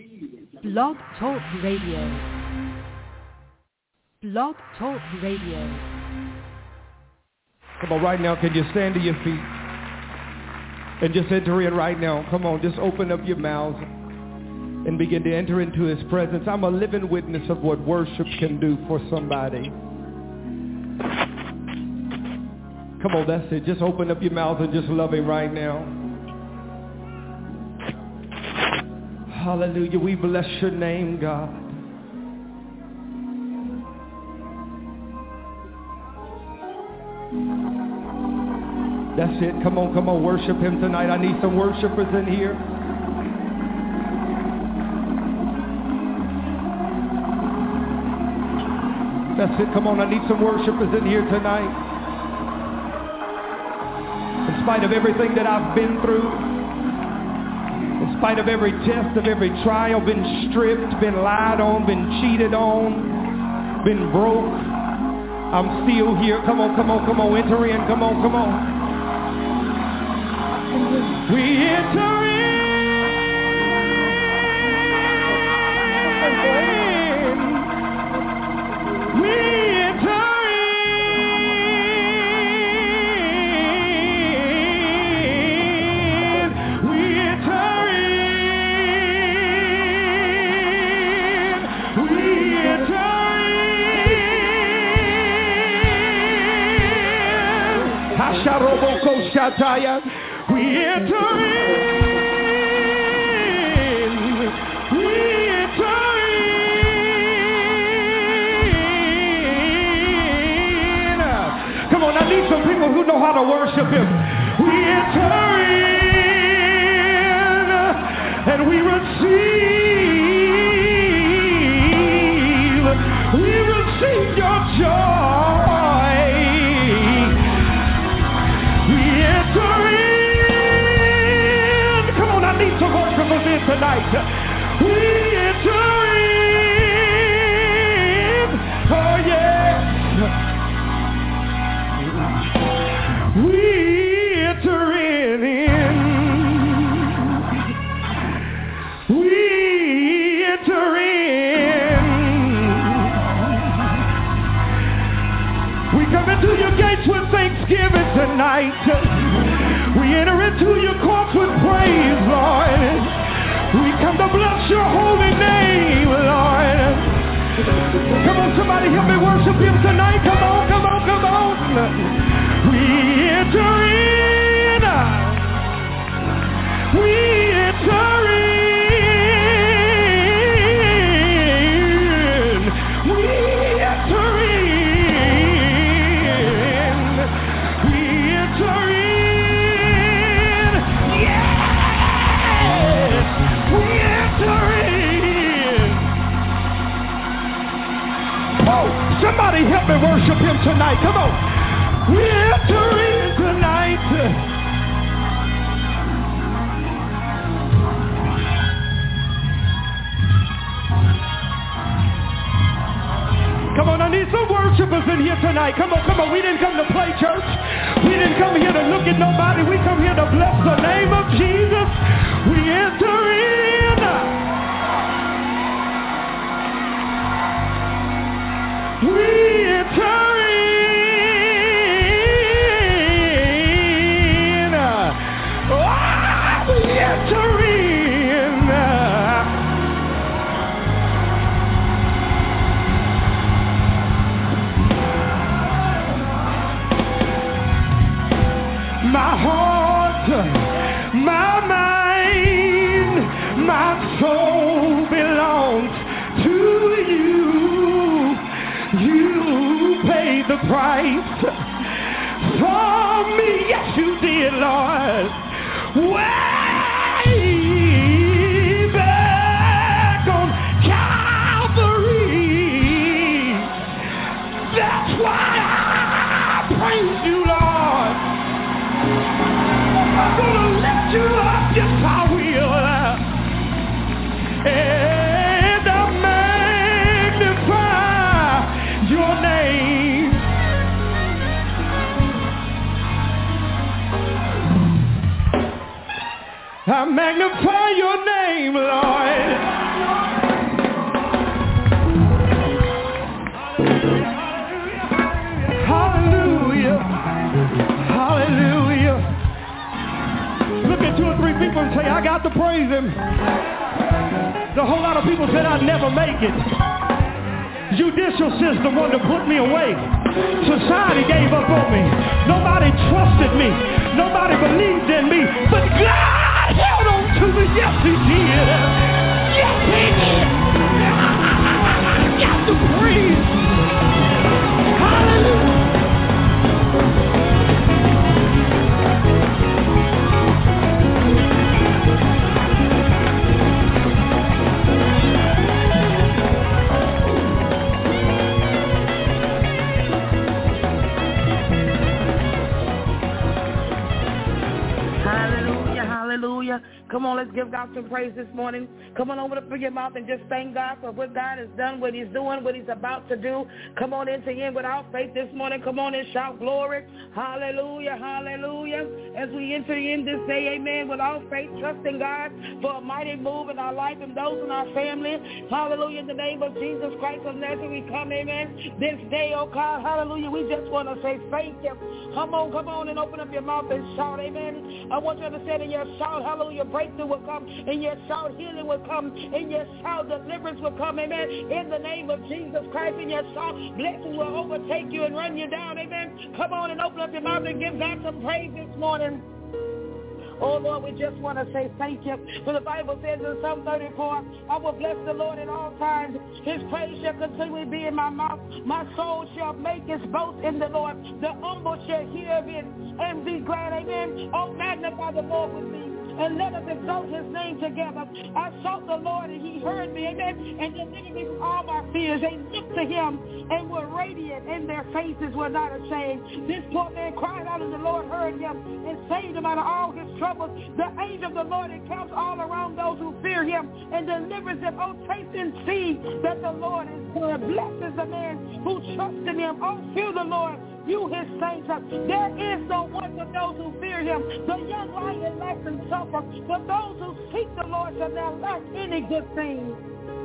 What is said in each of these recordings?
Blog Talk Radio. Blog Talk Radio. Come on, right now, can you stand to your feet and just enter in right now? Come on, just open up your mouths and begin to enter into his presence. I'm a living witness of what worship can do for somebody. Come on, that's it. Just open up your mouth and just love him right now. Hallelujah. We bless your name, God. That's it. Come on, worship him tonight. I need some worshipers in here. That's it. Come on, I need some worshipers in here tonight. In spite of everything that I've been through, in spite of every test, of every trial, been stripped, been lied on, been cheated on, been broke, I'm still here. Come on, enter in. Come on. We enter in. We enter in. We enter in. We enter in. Hasharoboko Shataya. We enter in. We enter in. Come on, I need some people who know how to worship him. We enter in and we receive your joy. We enter in. Some worshipers in tonight. We enter in. Oh yes. We enter in. We enter in. We come into your gates with thanksgiving tonight. We enter into your courts with praise, Lord. We come to bless your holy name, Lord. Come on, somebody help me worship him tonight. Come on. We enter in. We enter in. We enter in. We enter in. Yes! We enter in. Oh, somebody help me worship him tonight. Come on. We enter in tonight. Come on, I need some worshipers in here tonight. Come on. We didn't come to play church. We didn't come here to look at nobody. We come here to bless the name of Jesus. We enter in. We enter in. Oh, we enter in. My heart, my mind, my soul belongs to you. You paid the price for me. Yes, you did, Lord. Way back on Calvary. That's why I praise you, Lord. I'm gonna lift you up, yes I will. And I'll magnify your name. Him. A whole lot of people said I'd never make it. Judicial system wanted to put me away. Society gave up on me. Nobody trusted me. Nobody believed in me. But God held on to me. Yes, He did. Yes, He did. I got to praise. Hallelujah. Hallelujah. Come on, let's give God some praise this morning. Come on, open up your mouth and just thank God for what God has done, what He's doing, what He's about to do. Come on into Him without faith this morning. Come on and shout glory. Hallelujah, hallelujah. As we enter in this day, amen, without faith, trusting God for a mighty move in our life and those in our family. Hallelujah, in the name of Jesus Christ of Nazareth, we come, amen, this day, oh God, hallelujah. We just want to say thank you. Come on and open up your mouth and shout, amen. I want you to understand in your shout, hallelujah, breakthrough will come. In your shout, healing will come. In your shout, deliverance will come, amen. In the name of Jesus Christ, in your shout, blessings will overtake you and run you down, amen. Come on and open up your mouth and give God some praise this morning. Oh, Lord, we just want to say thank you. For the Bible says in Psalm 34, I will bless the Lord at all times. His praise shall continually be in my mouth. My soul shall make its boast in the Lord. The humble shall hear of it and be glad. Amen. Oh, magnify the Lord with me, and let us exalt His name together. I sought the Lord, and He heard me, amen, and delivered me from all my fears. They looked to Him and were radiant, and their faces were not ashamed. This poor man cried out, and the Lord heard him and saved him out of all his troubles. The angel of the Lord encamps all around those who fear Him and delivers them. Oh, taste and see that the Lord is good. Blessed is the man who trusts in Him. Oh, fear the Lord, you His saints. There is no one for those who fear Him. The young lion lacks and suffer, but those who seek the Lord shall not lack any good thing.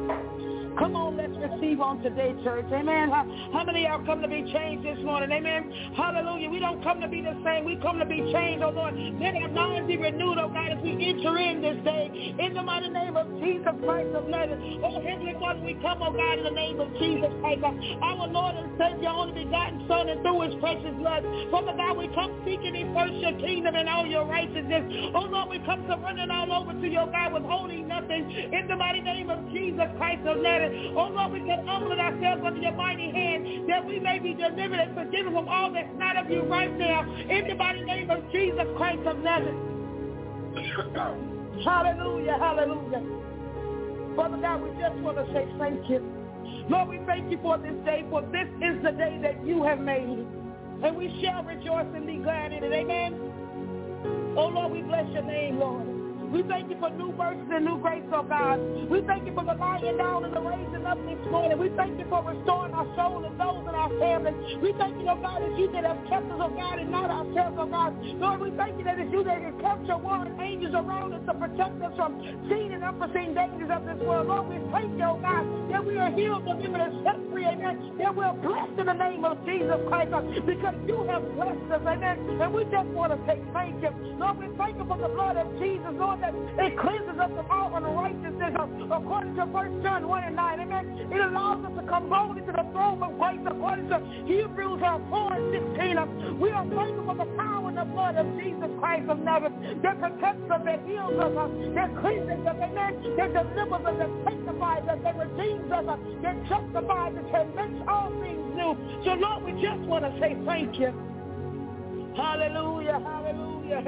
Come on, let's receive on today, church. Amen. How many of y'all come to be changed this morning? Amen. Hallelujah. We don't come to be the same. We come to be changed, oh Lord. Let our minds be renewed, oh God, as we enter in this day. In the mighty name of Jesus Christ of Nazareth. Oh, Heavenly Father, we come, oh God, in the name of Jesus Christ. Our Lord and Savior, only begotten Son, and through His precious blood. Father God, we come seeking Thee first your kingdom and all your righteousness. Oh Lord, we come surrendering all over to your God, withholding nothing. In the mighty name of Jesus Christ of Nazareth. Oh Lord, we can humble ourselves under your mighty hand that we may be delivered and forgiven from all that's not of you right now. In the mighty name of Jesus Christ of Nazareth. Hallelujah, hallelujah. Father God, we just want to say thank you. Lord, we thank you for this day, for this is the day that you have made. And we shall rejoice and be glad in it. Amen. Oh Lord, we bless your name, Lord. We thank you for new mercies and new grace, oh God. We thank you for the lying down and the raising up this morning. We thank you for restoring our soul and those in our family. We thank you, oh God, that you that have kept us, oh God, and not ourselves, oh God. Lord, we thank you that it's you that have kept your warring angels around us to protect us from seen and unforeseen dangers of this world. Lord, we thank you, oh God, that we are healed, delivered, and set free, amen. That we are blessed in the name of Jesus Christ, because you have blessed us, amen. And we just want to say thank you. Lord, we thank you for the blood of Jesus, Lord, that it cleanses us from all unrighteousness, according to 1 John 1 and 9, amen. It allows us to come boldly to the throne of grace, according to Hebrews 4 and 16. We are thankful for the power and the blood of Jesus Christ of Nazareth that protects us, that heals us, that cleanses us, amen, that delivers us, that sanctifies us, that redeems us, that justifies us, that makes all things new. So, Lord, we just want to say thank you. Hallelujah, hallelujah.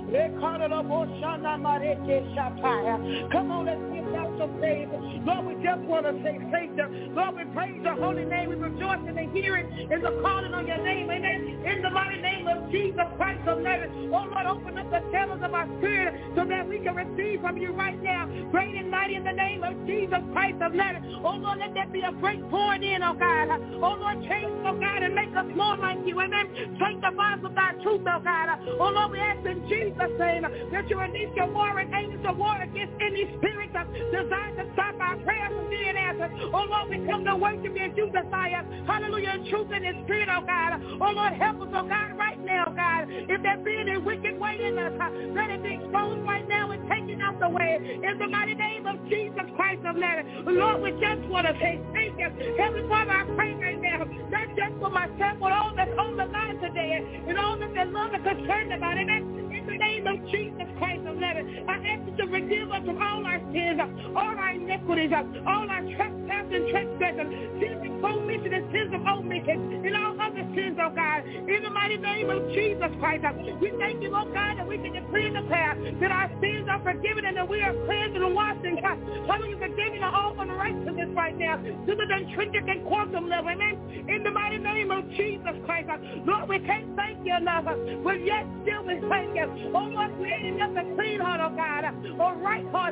Come on, let's give God some praise. Lord, we just want to say thank you. Lord, we praise your holy name. We rejoice in the hearing and the calling on your name. Amen. In the mighty name of Jesus Christ of Nazareth. Oh, Lord, open up the channels of our spirit so that we can receive from you right now. Great and mighty in the name of Jesus Christ of Nazareth. Oh, Lord, let that be a great pouring in, oh God. Oh, Lord, change, oh God, and make us more like you. Amen. Sanctify us with thy truth, oh God. Oh, Lord, we ask in Jesus' name that you release your warring angels to war against any spirit designed to stop our prayers from being answered. Oh, Lord, we come to worship you and you desire. Hallelujah, in truth and in spirit, oh God. Oh, Lord, help us, oh God, right now, God. If there be any wicked way in us, let it be exposed right now and taken out the way. today. In the mighty name of Jesus Christ of Nazareth. Lord, we just want to say thank you. Heavenly Father, I pray right now, not just for myself, but all that's on the line today, and all that their love and concerned about it. In the name of Jesus Christ of Nazareth, I ask you to forgive us of all our sins, all our iniquities, all our trespasses and transgressions, sins of commission and sins of omission, and all other sins, oh God. In the mighty name of Jesus Christ, we thank you, oh God, that we can decree and declare that our sins are forgiven and that we are cleansed and washed and cast. Hallelujah, forgiving all unrighteousness right now to the intrinsic and quantum level. Amen. In the mighty name of Jesus Christ, Lord, we can't thank you enough, but yet still we thank you. Oh Lord, creating us a clean heart, oh God, a right heart,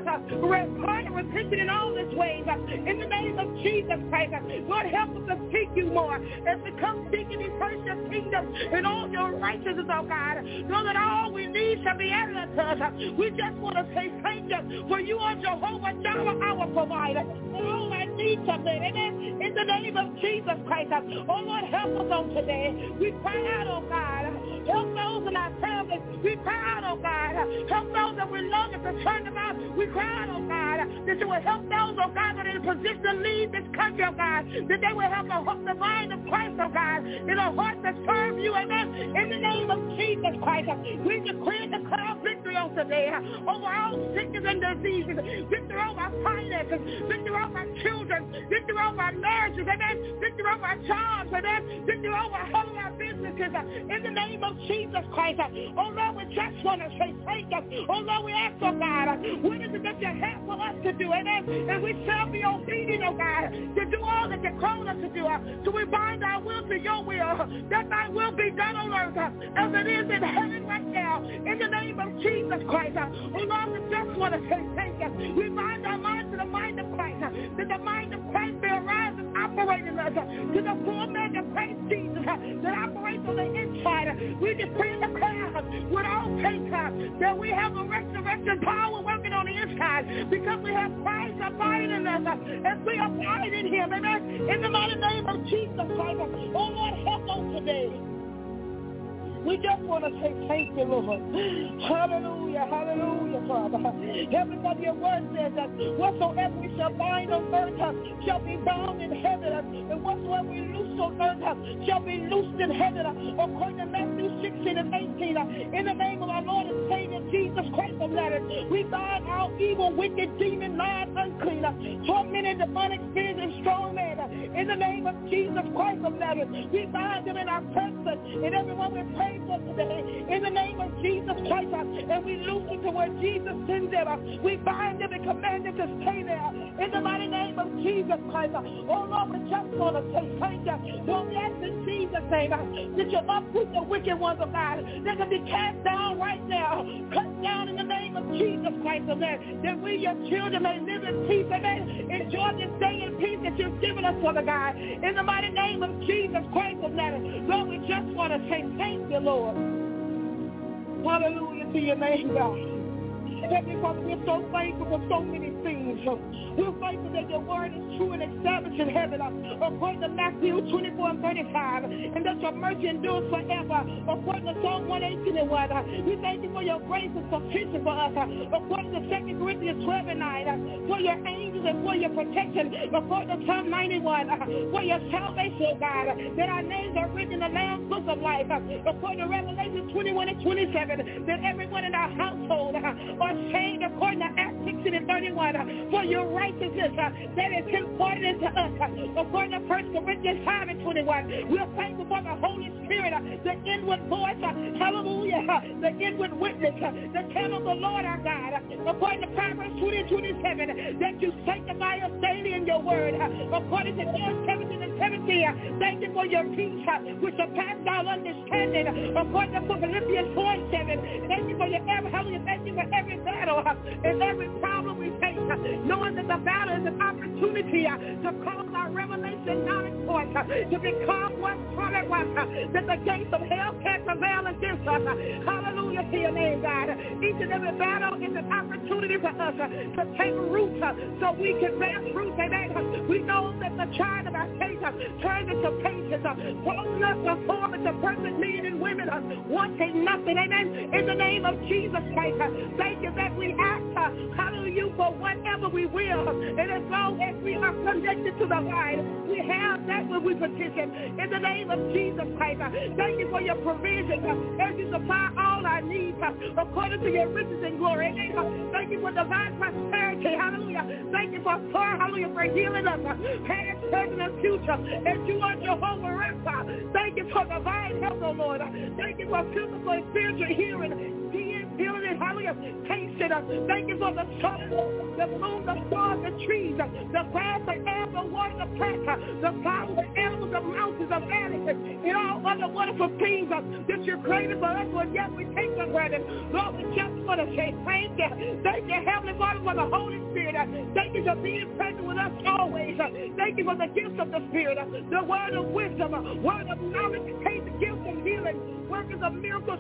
repenting in all its ways. In the name of Jesus Christ, Lord, help us to seek you more as we come seeking you first your kingdom and all your righteousness, oh God. Know that all we need shall be added unto us. We just want to say thank you, for you are Jehovah Jireh, our provider. All our needs are met. Amen. In the name of Jesus Christ, oh Lord, help us on today. We cry out, oh God. Help those in our families. We cry out, oh God. Help those that we love and concerned about. We cry out, oh God, that you will help those, oh God, that are in a position to lead this country, oh God, that they will have the mind of Christ, oh God, in a heart that serve you, amen. In the name of Jesus Christ, we decree and declare victory on today over all sickness and diseases, victory over our finances, victory over our children, victory over our marriages, amen, victory over our jobs, amen, victory over all of our businesses, in the name of Jesus Christ. Oh Lord, we just want to say thank you. Oh Lord, we ask, oh God, what is it that you have for us to do, amen, and we shall be obedient, oh God, to do all that you called us to do, so we bind our will to your will, that thy will be done on earth as it is in heaven right now, in the name of Jesus Christ. Oh Lord, we just want to say thank you. We bind our mind to the mind of Christ, that the mind of Christ may arise and operate in us, to the full man of Christ Jesus that operates on the inside. We decree and declare with all faith that we have a resurrection power working on the inside, because we have Christ abiding in us as we abide in him. Amen. In the mighty name of Jesus Christ. Oh Lord, help us today. We just want to say thank you, Lord. Hallelujah, hallelujah, Father. Heavenly Father, your word says that whatsoever we shall bind on earth shall be bound in heaven, and whatsoever we loose on earth shall be loosed in heaven, according to Matthew 16 and 18. In the name of our Lord and Savior Jesus Christ of Nazareth, we bind all evil, wicked, demon, lying, unclean, tormented, demonic spirits, and strong men. In the name of Jesus Christ of Nazareth, we bind them in our presence, and everyone we pray for today, in the name of Jesus Christ, and we loose them to where Jesus sends them. We bind them and command them to stay there, in the mighty name of Jesus Christ. Oh Lord, we just want to say thank you. Lord, we ask in Jesus' name that you uproot the wicked ones of God, that can be cast down right now, cut down in the name of Jesus Christ, amen, that we, your children, may live in peace, amen, enjoy this day in peace that you've given us, Father God, in the mighty name of Jesus Christ of Nazareth. Lord, we just want to say thank you, Lord. Hallelujah to your name, God. Heavenly Father, we're so thankful for so many things. We're thankful that your word is true and established in heaven, according to Matthew 24 and 35, and that your mercy endures forever, according to Psalm 118 and 1. We thank you for your grace is sufficient for us, according to 2 Corinthians 12 and 9, for your angels and for your protection, according to Psalm 91, for your salvation, God, that our names are written in the Lamb's book of life, according to Revelation 21 and 27, that everyone in our household are saved, according to Acts 16 and 31, for your righteousness that is imparted into us, according to 1 Corinthians 5 and 21. We're thankful for the Holy Spirit, the inward voice, hallelujah, the inward witness, the candle of the Lord our God, according to Proverbs 20 and 27, that you sanctify us daily in your word, according to John 17 and 17. Thank you for your peace, which surpasses our understanding, according to Philippians 4 and 7. Thank you for your hallelujah, thank you for every battle and every problem we face, knowing that the battle is an opportunity to cause our revelation knowledge point to become what solid was, that the gates of hell can't prevail against us. Hallelujah to your name, God. Each and every battle is an opportunity for us to take root so we can bear fruit. Amen. We know that the child of our faith turns into patience, calling us to form into perfect men and women, wanting nothing. Amen. In the name of Jesus Christ, thank you that we ask, hallelujah, for whatever we will. And as long as we are connected to the vine, we have that when we petition. In the name of Jesus Christ, thank you for your provision as you supply all our needs according to your riches and glory. Amen. Thank you for divine prosperity. Hallelujah. Thank you for hallelujah, for healing us, past, present, and future. As you are Jehovah Rapha. Thank you for divine health, oh Lord. Thank you for physical and spiritual healing, healing and hallelujah, patient. Thank you for the sun, the moon, the stars, the trees, the grass, the air, the water, the plant, the flowers, the animals, the mountains, the valleys, and all other wonderful things that you created for us, but yet we take for granted. Lord, we just want to say thank you. Thank you, Heavenly Father, for the Holy Spirit. Thank you for being present with us always. Thank you for the gifts of the Spirit, the word of wisdom, word of knowledge, faith, gifts of healing, workers of miracles,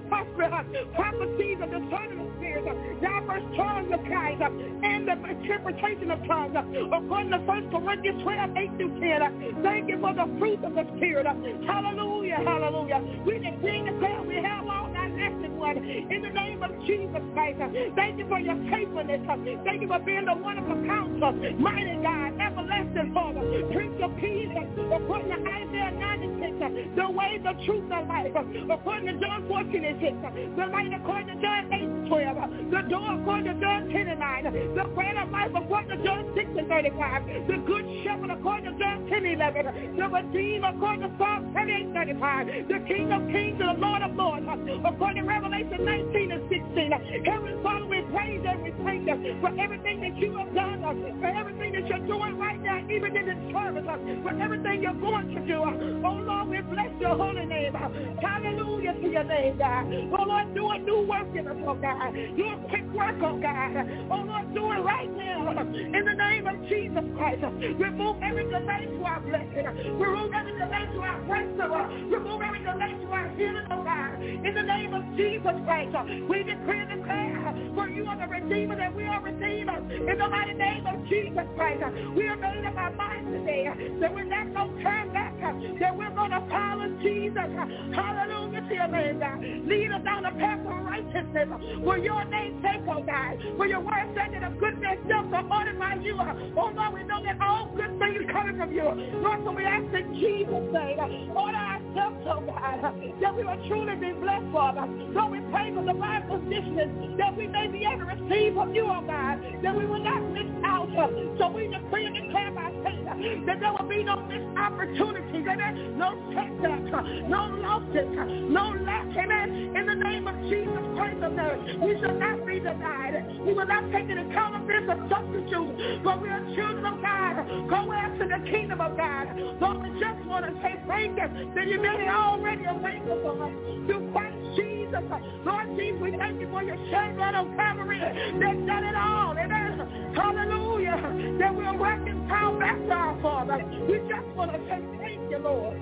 prophecies of discerning of spirits, diverse tongues of kinds, and the interpretation of tongues, according to 1 Corinthians 12:8-10. Thank you for the fruit of the Spirit. Hallelujah, hallelujah. We decree and declare we have all that blessed one in the name of Jesus Christ. Thank you for your faithfulness. Thank you for being the wonderful counselor, mighty God, everlasting Father, Prince of Peace, according to Isaiah 96, the way, the truth, the life, according to John 14:6, the light according to John 8:12, the door according to John 10:9, the bread of life according to John 6:35, the good shepherd according to John 10:11, the redeemer according to Psalm 38:35, the King of kings and the Lord of lords, according to Revelation 19:16. Heavenly Father, we praise and we thank you for everything that you have done, for everything that you're doing right now, even in this service, for everything you're going to do. Oh Lord, we bless your holy name. Hallelujah to your name, God. Oh Lord, do a new work in us, oh God. Do a quick work, oh God. Oh Lord, do it right now. In the name of Jesus Christ, remove every delay to our blessing. Remove every delay to our breakthrough. Remove every delay to our healing, oh God. In the name of Jesus Christ, we decree and declare, for you are the Redeemer, that we are redeemers. In the mighty name of Jesus Christ, we are made up our minds today that we're not going to turn back, that we're going to follow Jesus. Hallelujah to your name, God. Lead us down the path of righteousness for your name's sake, oh God. For your word said that a good man's steps are ordered by you. Oh Lord, we know that all good things coming from you. Lord, so we ask in Jesus' name, order our steps, oh God, that we will truly be blessed, Father. Lord, we pray for divine positions that we may be able to receive from you, oh God, that we will not miss out. So we decree and declare by faith that there will be no missed opportunities, amen, no setbacks, no losses, no lack, amen. In the name of Jesus Christ of Nazareth, we shall not be denied. We will not take an account of this or substitute, but we are children of God. Go after the kingdom of God. Lord, we just want to say thank you that you made it already available for us through Christ Jesus. Lord Jesus, we thank you for your shed blood on Calvary that done it all. Amen. Hallelujah. That we're reconciled back to our Father. We just want to say thank you, Lord.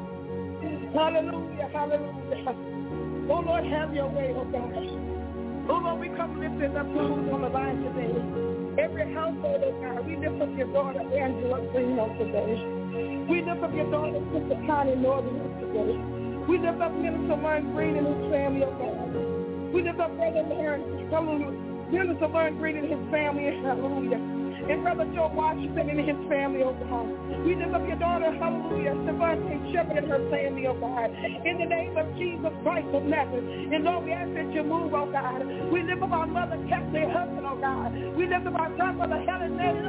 Hallelujah. Hallelujah. Oh, Lord, have your way, oh God. Oh, Lord, we come lifting up those on the line today. Every household, oh God, we lift up your daughter, Angela Green, on today. We lift up your daughter, Sister Connie Northern, today. We lift up Minister Lauren Green and his family, oh God. We lift up Brother Lauren, Minister Lauren Green and his family, hallelujah. And Brother Joe Washington and his family, oh God. We lift up your daughter, hallelujah, Devontae Shepherd and her family, oh God. In the name of Jesus Christ of Nazareth. And Lord, we ask that you move, oh God. We lift up our mother, Kathleen Hudson, oh God. We lift up our grandmother, Helen Nelly.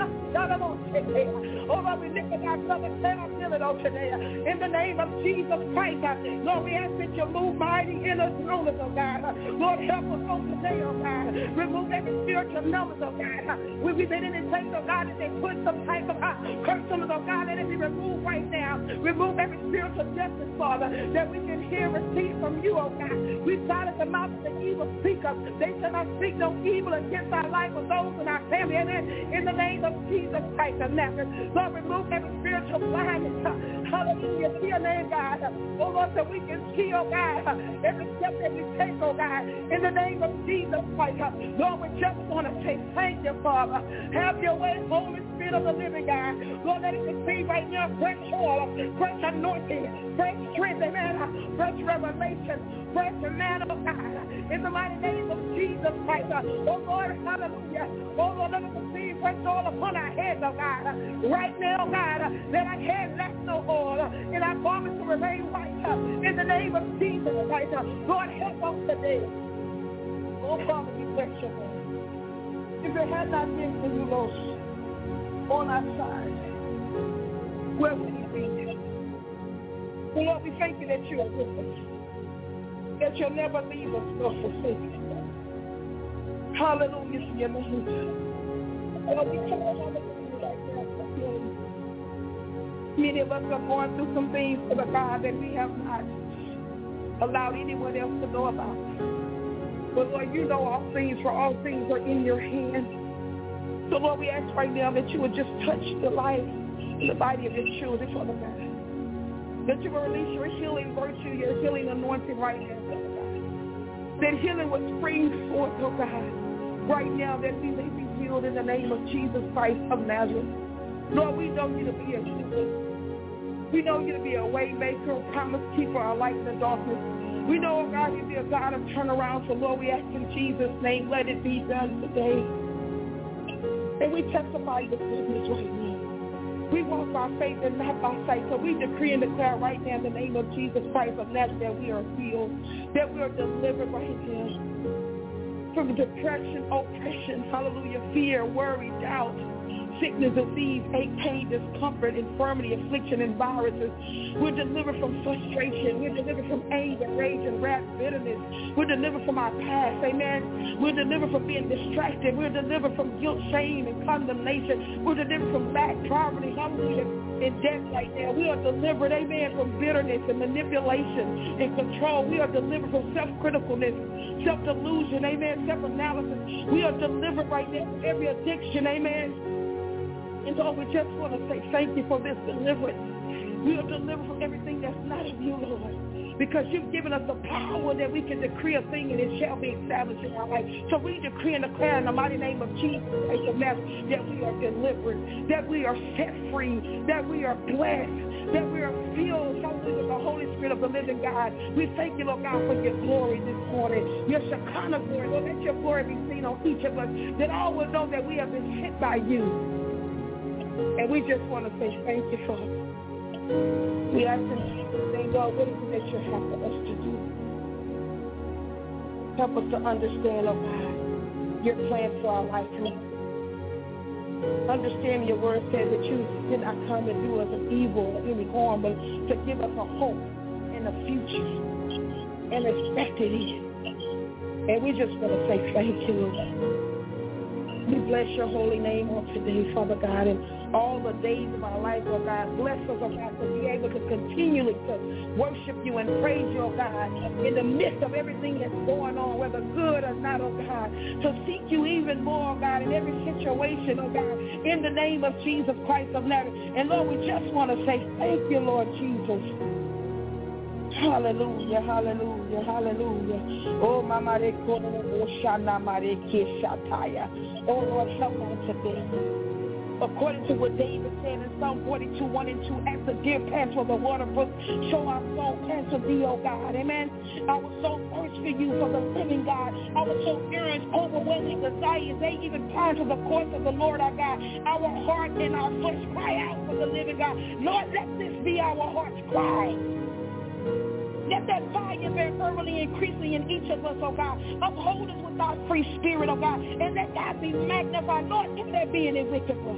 Oh Lord, we lift up our brother, Sarah Dillon, oh today. In the name of Jesus Christ, Lord, we ask that you move mighty in us, oh God. Lord, help us on today, oh God. Remove every spiritual numbers, oh God. We've been in this place, oh God, that they put some type of curse on us, oh God, let it be removed right now. Remove every spirit spiritual justice, Father, that we can hear and see from you, oh God. We silence the mouth of the evil speaker. They shall not speak no evil against our life or those in our family. Amen. In the name of Jesus Christ of Nazareth. Lord, remove every spiritual blindness. Hallelujah. To your name, God. Oh, Lord, so we can see, oh God, every step that we take, oh God, in the name of Jesus Christ. Lord, we just want to say thank you, Father. Have your way, Holy Spirit of the living God. Lord, let it receive right now fresh oil, fresh anointing, fresh strength, amen, fresh revelation, fresh manna, oh God, in the mighty name of Jesus Christ. Oh Lord, hallelujah. Oh Lord, let us receive fresh oil upon our heads, oh God. Right now, God, let our head lack no oil, and our garments to remain white, in the name of Jesus Christ. Lord, help us today. Oh Father, we bless your name. If it had not been for you, Lord, on our side, where would we be? So Lord, we thank you that you are with us, that you'll never leave us nor forsake us. Hallelujah to your name. Lord, we come on the right now for healing. Many of us are going through some things for the God that we have not allowed anyone else to know about. But Lord, you know all things, for all things are in your hands. So Lord, we ask right now that you would just touch the life and the body of your children, Father God. That you will release your healing virtue, your healing anointing right now, Father God. That healing would spring forth, oh God, right now, that we may be healed in the name of Jesus Christ of Nazareth. Lord, we know you to be a healer. We know you to be a way maker, a promise keeper, a light in the darkness. We know, oh God, you be a God of turnaround. So Lord, we ask in Jesus' name, let it be done today. And we testify your goodness right now. We walk by faith and not by sight. So we decree and declare right now in the name of Jesus Christ of Nazareth that we are healed, that we are delivered right now from depression, oppression, hallelujah, fear, worry, doubt, sickness, disease, ache, pain, discomfort, infirmity, affliction, and viruses. We're delivered from frustration. We're delivered from anger, rage, and wrath, bitterness. We're delivered from our past, amen. We're delivered from being distracted. We're delivered from guilt, shame, and condemnation. We're delivered from lack, poverty, hallelujah, and death right now. We are delivered, amen, from bitterness and manipulation and control. We are delivered from self-criticalness, self-delusion, amen, self-analysis. We are delivered right now from every addiction, amen. And Lord, we just want to say thank you for this deliverance. We are delivered from everything that's not of you, Lord, because you've given us the power that we can decree a thing and it shall be established in our life. So we decree and declare in the mighty name of Jesus Christ of Nazareth that we are delivered, that we are set free, that we are blessed, that we are filled with the Holy Spirit of the living God. We thank you, Lord God, for your glory this morning, your Shekinah glory. Lord, let your glory be seen on each of us, that all will know that we have been sent by you. And we just want to say thank you, Father. We ask in Jesus' name, God, what is it that you have for us to do? Help us to understand, oh God, your plan for our life. Understand your word says that you did not come to do us an evil or any harm, but to give us a hope in the future and expected end. And we just want to say thank you, Lord. We bless your holy name on today, Father God, and all the days of our life, oh God. Bless us, oh God, to be able to continually to worship you and praise you, oh God, in the midst of everything that's going on, whether good or not, oh God. To seek you even more, oh God, in every situation, oh God, in the name of Jesus Christ of Nazareth. And Lord, we just want to say thank you, Lord Jesus. Hallelujah, hallelujah, hallelujah. Oh, Mama, oh Lord, help on today. According to what David said in Psalm 42, 1 and 2, as the deer pants for the water brook, so our soul pants for thee, oh God. Amen. Our soul thirsts for you, for the living God. Our soul yearns, overwhelming desires. They even pine for the course of the Lord our God. Our heart and our flesh cry out for the living God. Lord, let this be our heart's cry. Let that fire burn fervently, increasingly in each of us, oh God. Uphold us with our free spirit, oh God. And let God be magnified. Lord, if there be any wicked way.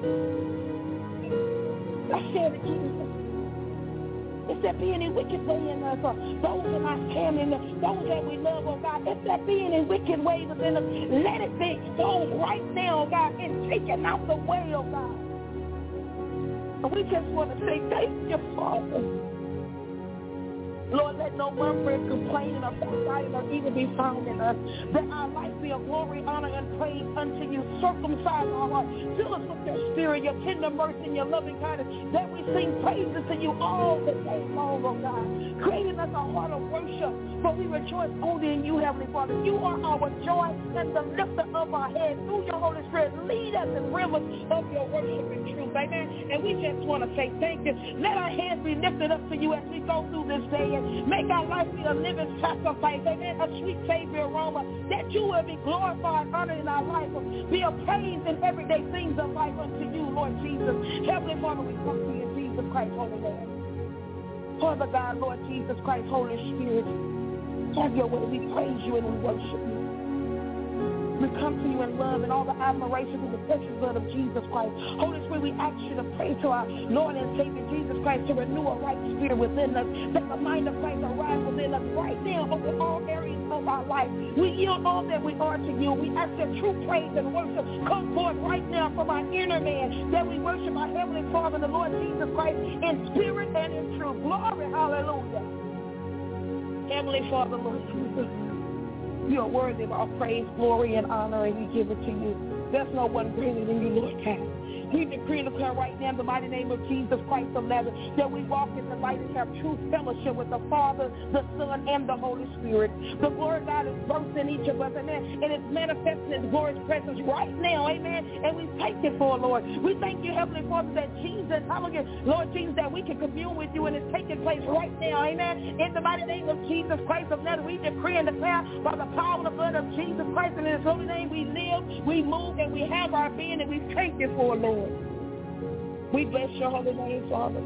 I share it, Jesus. If there be any wicked way in us, or those in our family, those that we love, oh God, if there be any wicked ways within us, let it be exposed right now, oh God, and taken out the way, oh God. And we just want to say thank you, Father. Lord, let no murmuring, complaining, or backbiting or even be found in us. That our life be a glory, honor, and praise unto you. Circumcise our heart. Fill us with your spirit, your tender mercy, and your loving kindness. That we sing praises to you all the day long, oh God. Creating us a heart of worship, for we rejoice only in you, Heavenly Father. You are our joy and the lifter of our head. Through your Holy Spirit, lead us in rivers of your worship and truth. Amen. And we just want to say thank you. Let our hands be lifted up to you as we go through this day. Make our life be a living sacrifice, amen, a sweet Savior aroma, that you will be glorified, honored in our life, be a praise in everyday things of life unto you, Lord Jesus. Heavenly Father, we come to you, Jesus Christ, Holy Name. Father God, Lord Jesus Christ, Holy Spirit, have your way. We praise you and we worship you. We come to you in love and all the admiration of the precious blood of Jesus Christ. Holy Spirit, we ask you to pray to our Lord and Savior Jesus Christ to renew a right spirit within us, that the mind of Christ arise within us right now over all areas of our life. We yield all that we are to you. We ask that true praise and worship come forth right now from our inner man, that we worship our Heavenly Father, the Lord Jesus Christ, in spirit and in truth. Glory, hallelujah. Heavenly Father, Lord Jesus, you are worthy of our praise, glory, and honor, and we give it to you. There's no one greater than you, Lord God. We decree and declare right now in the mighty name of Jesus Christ of Nazareth that we walk in the light and have true fellowship with the Father, the Son, and the Holy Spirit. The glory of God is birthed in each of us, amen, and it's manifesting His glorious presence right now, amen, and we thank you for it, Lord. We thank you, Heavenly Father, that Jesus, hallelujah, Lord Jesus, that we can commune with you and it's taking place right now, amen. In the mighty name of Jesus Christ of Nazareth, we decree and declare by the power and the blood of Jesus Christ, and in His holy name we live, we move, and we have our being, and we thank you for it, Lord. We bless your holy name, Father.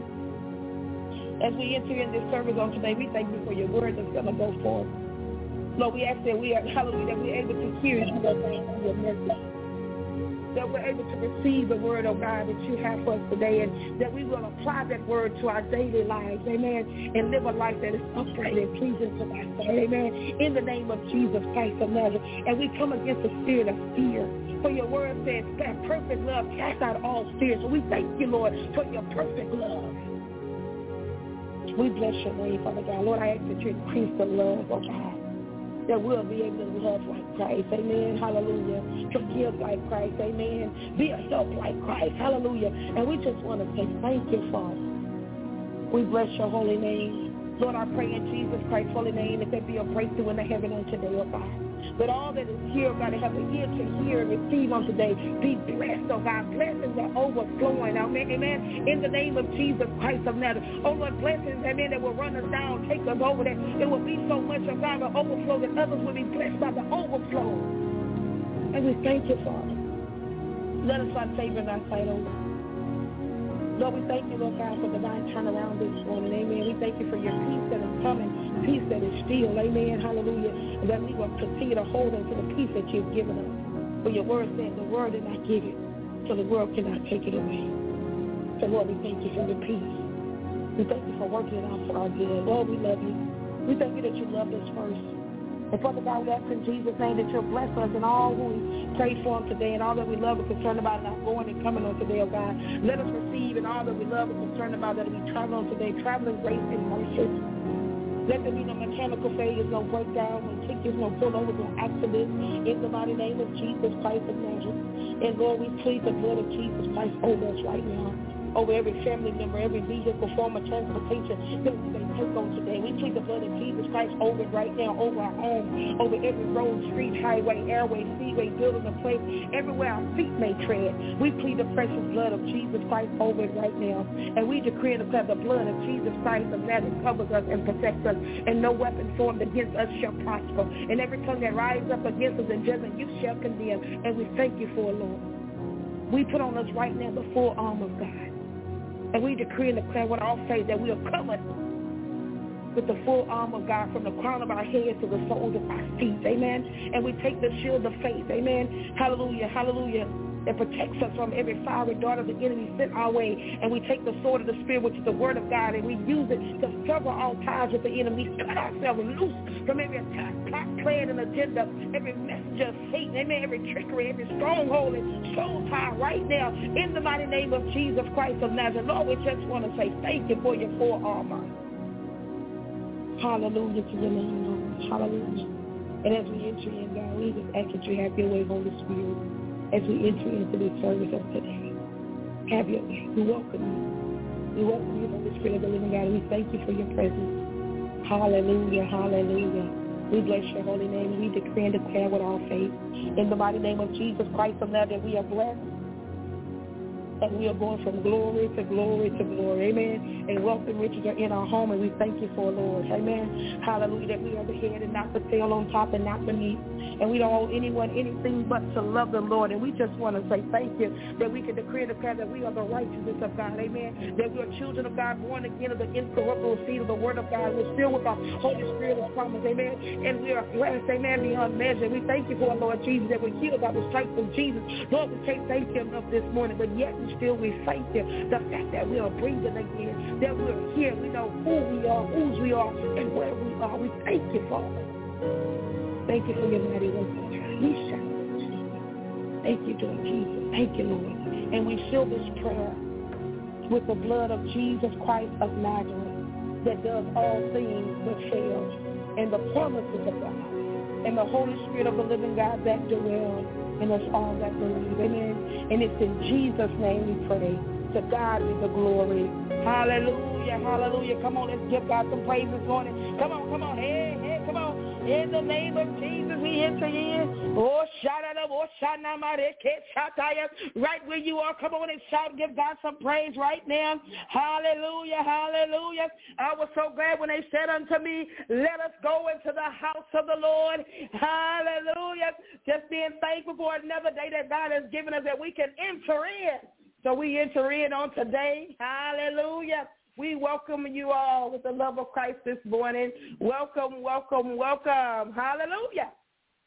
As we enter in this service on today, we thank you for your word that's going to go forth. Lord, we ask that we are, hallelujah, that we're able to hear your message, that we're able to receive the word, oh God, that you have for us today, and that we will apply that word to our daily lives, amen, and live a life that is upright and pleasing to thy sight, amen, in the name of Jesus Christ of Nazareth. And we come against the spirit of fear. For your word says that perfect love casts out all fear. So we thank you, Lord, for your perfect love. We bless your name, Father God. Lord, I ask that you increase the love, oh God, that we'll be able to love like Christ, amen, hallelujah, forgive like Christ, amen, be a help like Christ, hallelujah. And we just want to say thank you, Father. We bless your holy name. Lord, I pray in Jesus Christ's holy name that there be a breakthrough in the heaven on today, oh God. That all that is here, God, to have an ear to hear and receive on today, be blessed, oh God. Blessings are overflowing, amen, amen, in the name of Jesus Christ of Nazareth. Oh Lord, blessings, amen, that will run us down, take us over, that it will be so much, oh God, the overflow that others will be blessed by the overflow. And we thank you, Father. Let us find favor in our sight, oh God. Lord, we thank you, Lord God, for divine turnaround this morning, amen. We thank you for your peace that is coming, peace that is still, amen, hallelujah, and that we will continue to hold on to the peace that you've given us. For your word says the world did not give it, so the world cannot take it away. So, Lord, we thank you for your peace. We thank you for working it out for our good. Lord, we love you. We thank you that you loved us first. And Father God, we ask in Jesus' name that you'll bless us and all who we prayed for them today and all that we love and concerned about not going and coming on today, oh God. Let us receive and all that we love and concerned about that we travel on today, traveling grace and mercy. Let there be no mechanical failures, no breakdowns, no tickets, no pullovers, no accidents. In the mighty name of Jesus Christ of Nazareth. And Lord, we plead the blood of Jesus Christ over us right now, over every family member, every vehicle, form of transportation that we may take on today. We plead the blood of Jesus Christ over it right now, over our home, over every road, street, highway, airway, seaway, building, a place, everywhere our feet may tread. We plead the precious blood of Jesus Christ over it right now. And we decree and declare the blood of Jesus Christ of Nazareth covers us and protects us, and no weapon formed against us shall prosper. And every tongue that rises up against us in judgment, you shall condemn. And we thank you for it, Lord. We put on us right now the full armor of God. And we decree and declare with our faith that we are covered with the full armor of God from the crown of our heads to the soles of our feet. Amen. And we take the shield of faith. Amen. Hallelujah. Hallelujah. That protects us from every fiery dart of the enemy sent our way. And we take the sword of the Spirit, which is the word of God, and we use it to sever all ties with the enemy. We cut ourselves loose from every attack, plot, plan, and agenda, every messenger of Satan, amen, every trickery, every stronghold and soul tie right now in the mighty name of Jesus Christ of Nazareth. Lord, we just want to say thank you for your full armor. Hallelujah to your name, Lord. Hallelujah. And as we enter in, God, we just ask that you have your way, Holy Spirit, as we enter into this service of today. Have your way. We welcome you. We welcome you, Holy Spirit of the living God, and we thank you for your presence. Hallelujah, hallelujah. We bless your holy name. We decree and declare with our faith in the mighty name of Jesus Christ of Nazareth that we are blessed. And we are going from glory to glory to glory. Amen. And wealth and riches are in our home, and we thank you for it, Lord. Amen. Hallelujah. That we are the head and not the tail, on top and not beneath. And we don't owe anyone anything but to love the Lord. And we just want to say thank you that we can decree and declare that we are the righteousness of God. Amen. That we are children of God, born again of the incorruptible seed of the word of God. We're filled with the Holy Spirit of promise. Amen. And we are blessed. Amen. Beyond measure. We thank you for it, Lord Jesus, that we're healed by the stripes of Jesus. Lord, we can't thank you enough this morning, but yet still we thank you. The fact that we are breathing again, that we're here, we know who we are, whose we are, and where we are. We thank you, Father. Thank you for your mighty work. We shall. Thank you, Lord Jesus. Thank you, Lord. And we seal this prayer with the blood of Jesus Christ of Nazareth that does all things but fail, and the promises of God, and the Holy Spirit of the living God that dwells in us all that believe. Amen. And it's in Jesus' name we pray. To God be the glory. Hallelujah, hallelujah. Come on, let's give God some praise this morning. Come on. Hey, come on. In the name of Jesus, we enter in. Right where you are, come on and shout. Give God some praise right now. Hallelujah, hallelujah. I was so glad when they said unto me, let us go into the house of the Lord. Hallelujah. Just being thankful for another day that God has given us that we can enter in. So we enter in on today. Hallelujah. We welcome you all with the love of Christ this morning. Welcome. Hallelujah.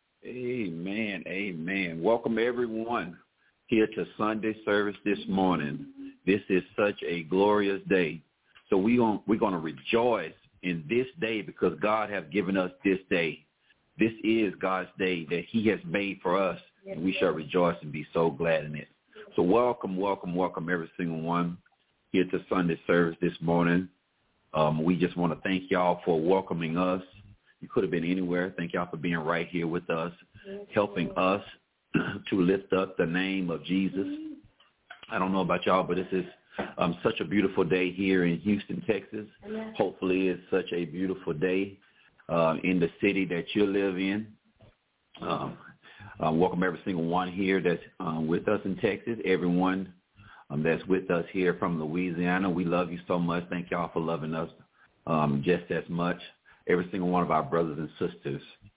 Amen. Welcome everyone here to Sunday service this morning. This is such a glorious day. So we're going to rejoice in this day because God has given us this day. This is God's day that he has made for us, and we shall rejoice and be so glad in it. So welcome every single one here to Sunday service this morning. We just want to thank y'all for welcoming us. You could have been anywhere. Thank y'all for being right here with us, helping us to lift up the name of Jesus. I don't know about y'all, but this is such a beautiful day here in Houston, Texas. Hopefully it's such a beautiful day in the city that you live in. Welcome every single one here that's with us in Texas, everyone that's with us here from Louisiana. We love you so much. Thank y'all for loving us just as much. Every single one of our brothers and sisters,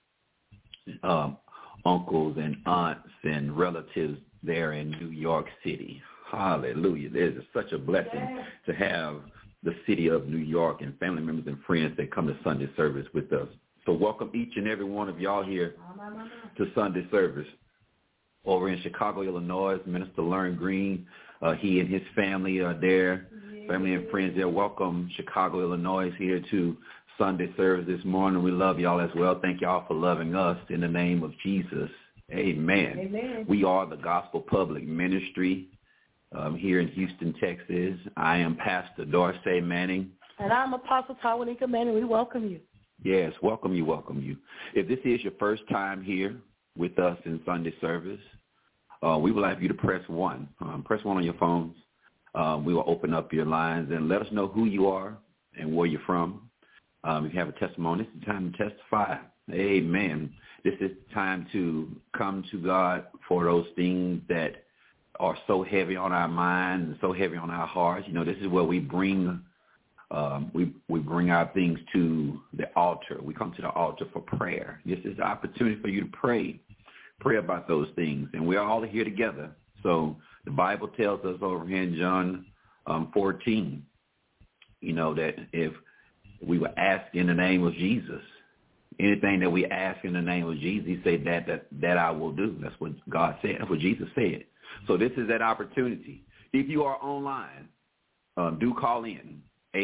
uncles and aunts and relatives there in New York City. Hallelujah. There's such a blessing to have the city of New York and family members and friends that come to Sunday service with us. So welcome each and every one of y'all here to Sunday service. Over in Chicago, Illinois, Minister Learn Green, he and his family are there, family and friends there. Welcome Chicago, Illinois here to Sunday service this morning. We love y'all as well. Thank y'all for loving us in the name of Jesus. Amen. We are the Gospel Public Ministry here in Houston, Texas. I am Pastor Dorsey Manning. And I'm Apostle Tawanika Manning. We welcome you. Yes, welcome you. If this is your first time here with us in Sunday service, we would like you to press 1. Press 1 on your phones. We will open up your lines and let us know who you are and where you're from. If you have a testimony, it's time to testify. Amen. This is time to come to God for those things that are so heavy on our minds and so heavy on our hearts. You know, this is where we bring we bring our things to the altar. We come to the altar for prayer. This is the opportunity for you to pray about those things. And we're all here together. So the Bible tells us over here in John 14, you know, that if we were asked in the name of Jesus, anything that we ask in the name of Jesus, he said that I will do. That's what God said. That's what Jesus said. So this is that opportunity. If you are online, do call in.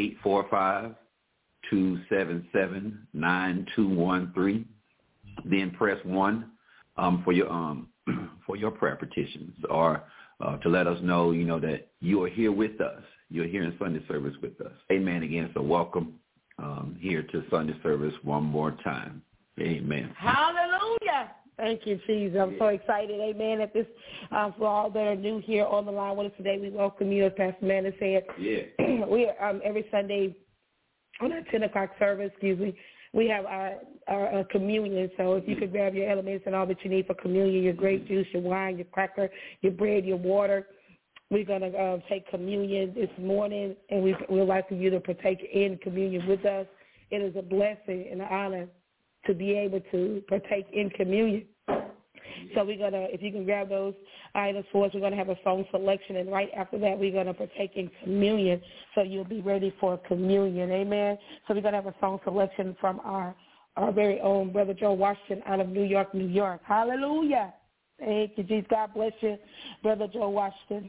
845-277-9213. Then press 1 for your prayer petitions, or to let us know, you know, that you are here with us. You're here in Sunday service with us. Amen again. So welcome here to Sunday service one more time. Amen. Hallelujah. Thank you, Jesus. I'm so excited. Amen. At this, for all that are new here on the line with us today, we welcome you, as Pastor Amanda said. Yeah. We are, every Sunday on our 10 o'clock service, we have our communion. So if you could grab your elements and all that you need for communion, your grape juice, your wine, your cracker, your bread, your water, we're going to take communion this morning, and we would like for you to partake in communion with us. It is a blessing and an honor to be able to partake in communion. So we're going to, if you can grab those items for us, we're going to have a song selection, and right after that we're going to partake in communion, so you'll be ready for communion. Amen. So we're going to have a song selection from our very own Brother Joe Washington out of New York, New York. Hallelujah. Thank you, Jesus. God bless you, Brother Joe Washington.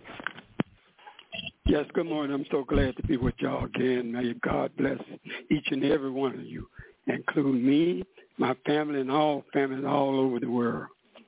Yes, good morning. I'm so glad to be with y'all again. May God bless each and every one of you, including me, my family, and all families all over the world.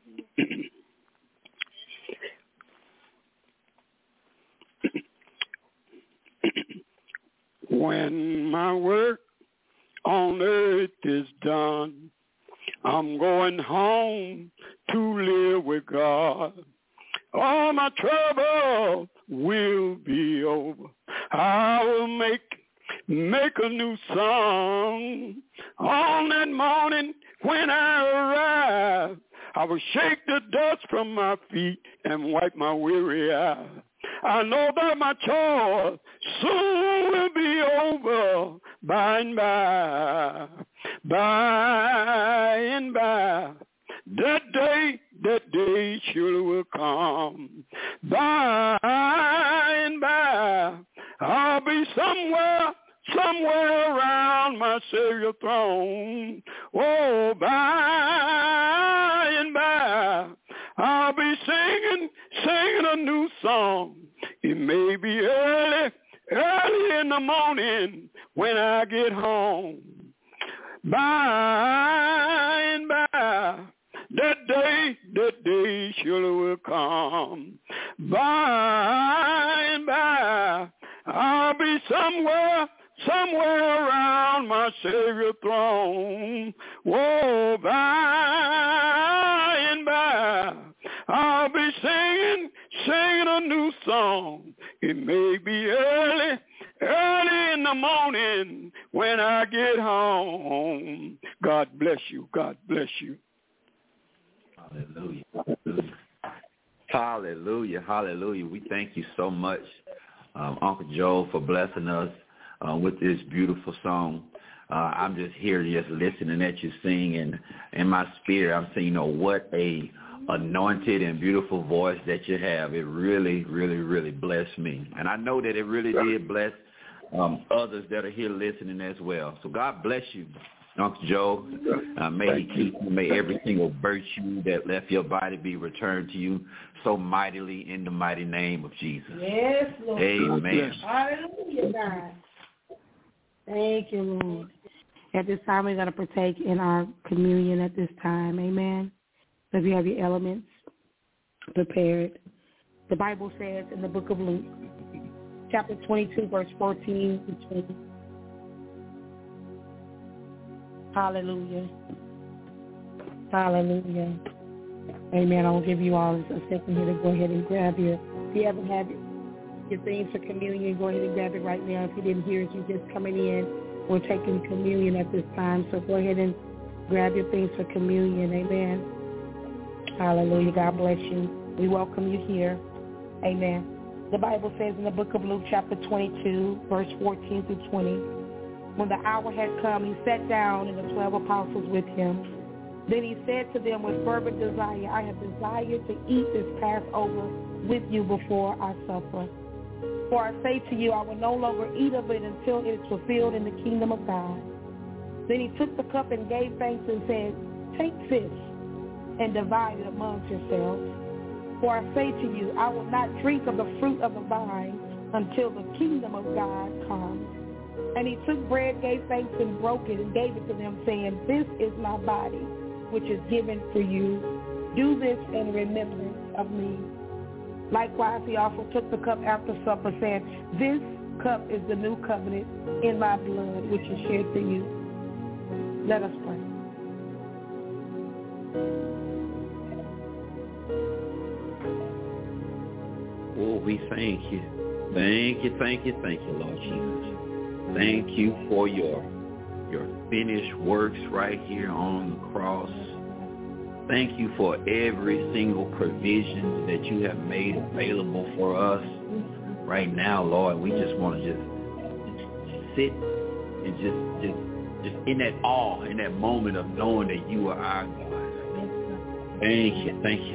When my work on earth is done, I'm going home to live with God. All my trouble will be over. I will make a new song. On that morning when I arrive, I will shake the dust from my feet and wipe my weary eyes. I know that my chore soon will be over by and by, by and by. That day surely will come. By and by, I'll be somewhere around my Savior's throne. Oh, by and by, I'll be singing a new song. It may be early in the morning when I get home. By and by, that day surely will come. By and by, I'll be somewhere around my Savior's throne. Whoa, by and by, I'll be singing a new song. It may be early in the morning when I get home. God bless you. God bless you. Hallelujah. Hallelujah. Hallelujah. Hallelujah. We thank you so much, Uncle Joe, for blessing us with this beautiful song. I'm just here just listening at you sing, and in my spirit I'm saying, what a anointed and beautiful voice that you have. It really, really, really blessed me. And I know that it really did bless others that are here listening as well. So God bless you, Uncle Joe. May he keep you. May every single virtue that left your body be returned to you so mightily in the mighty name of Jesus. Yes, Lord. Amen. Hallelujah, God. Thank you, Lord. At this time, we're going to partake in our communion at this time. Amen. So if you have your elements prepared, the Bible says in the book of Luke, chapter 22, verse 14 to 20. Hallelujah. Hallelujah. Amen. I'll give you all a second here to go ahead and grab if you haven't had your things for communion, go ahead and grab it right now. If you didn't hear it, you're just coming in. We're taking communion at this time. So go ahead and grab your things for communion. Amen. Hallelujah. God bless you. We welcome you here. Amen. The Bible says in the book of Luke, chapter 22, verse 14 through 20, when the hour had come, he sat down and the 12 apostles with him. Then he said to them with fervent desire, I have desired to eat this Passover with you before I suffer. For I say to you, I will no longer eat of it until it is fulfilled in the kingdom of God. Then he took the cup and gave thanks and said, take this and divide it amongst yourselves. For I say to you, I will not drink of the fruit of the vine until the kingdom of God comes. And he took bread, gave thanks, and broke it, and gave it to them, saying, this is my body, which is given for you. Do this in remembrance of me. Likewise, he also took the cup after supper, saying, "This cup is the new covenant in my blood, which is shed for you." Let us pray. Oh, we thank you. Thank you, Lord Jesus. Thank you for your finished works right here on the cross. Thank you for every single provision that you have made available for us right now, Lord. We just want to just sit and just in that awe, in that moment of knowing that you are our God. Thank you.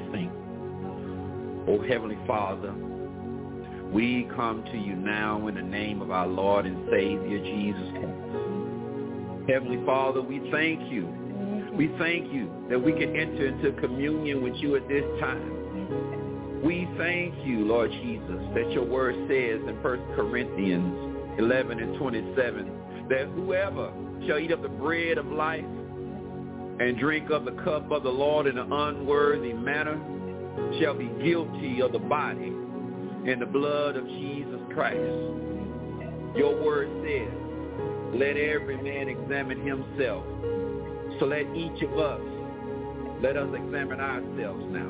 Oh, Heavenly Father, we come to you now in the name of our Lord and Savior, Jesus Christ. Heavenly Father, we thank you. We thank you that we can enter into communion with you at this time. We thank you, Lord Jesus, that your word says in 1 Corinthians 11:27, that whoever shall eat of the bread of life and drink of the cup of the Lord in an unworthy manner shall be guilty of the body and the blood of Jesus Christ. Your word says, let every man examine himself. So let each of us, let us examine ourselves now.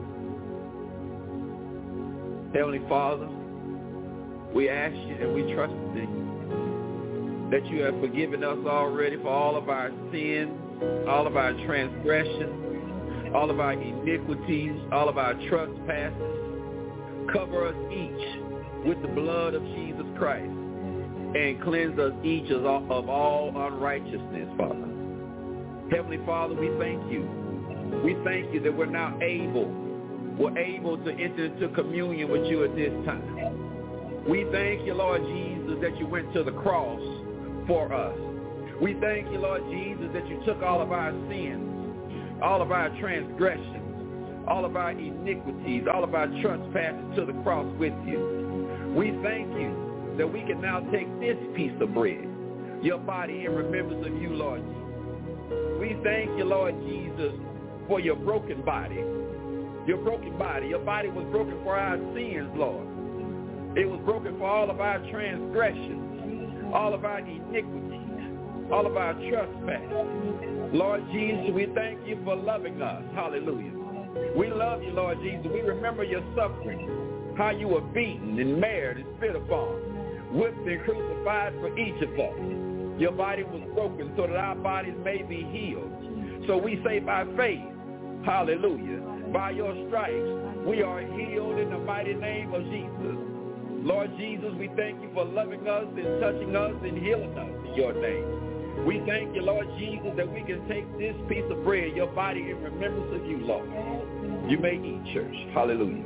Heavenly Father, we ask you and we trust in you that you have forgiven us already for all of our sins, all of our transgressions, all of our iniquities, all of our trespasses. Cover us each with the blood of Jesus Christ and cleanse us each of all unrighteousness, Father. Heavenly Father, we thank you. We thank you that we're now able to enter into communion with you at this time. We thank you, Lord Jesus, that you went to the cross for us. We thank you, Lord Jesus, that you took all of our sins, all of our transgressions, all of our iniquities, all of our trespasses to the cross with you. We thank you that we can now take this piece of bread, your body, in remembrance of you, Lord Jesus. We thank you, Lord Jesus, for your broken body. Your broken body. Your body was broken for our sins, Lord. It was broken for all of our transgressions, all of our iniquities, all of our trespasses. Lord Jesus, we thank you for loving us. Hallelujah. We love you, Lord Jesus. We remember your suffering, how you were beaten and marred and spit upon, whipped and crucified for each of us. Your body was broken so that our bodies may be healed. So we say by faith, hallelujah, by your stripes, we are healed in the mighty name of Jesus. Lord Jesus, we thank you for loving us and touching us and healing us in your name. We thank you, Lord Jesus, that we can take this piece of bread, your body, in remembrance of you, Lord. You may eat, church. Hallelujah.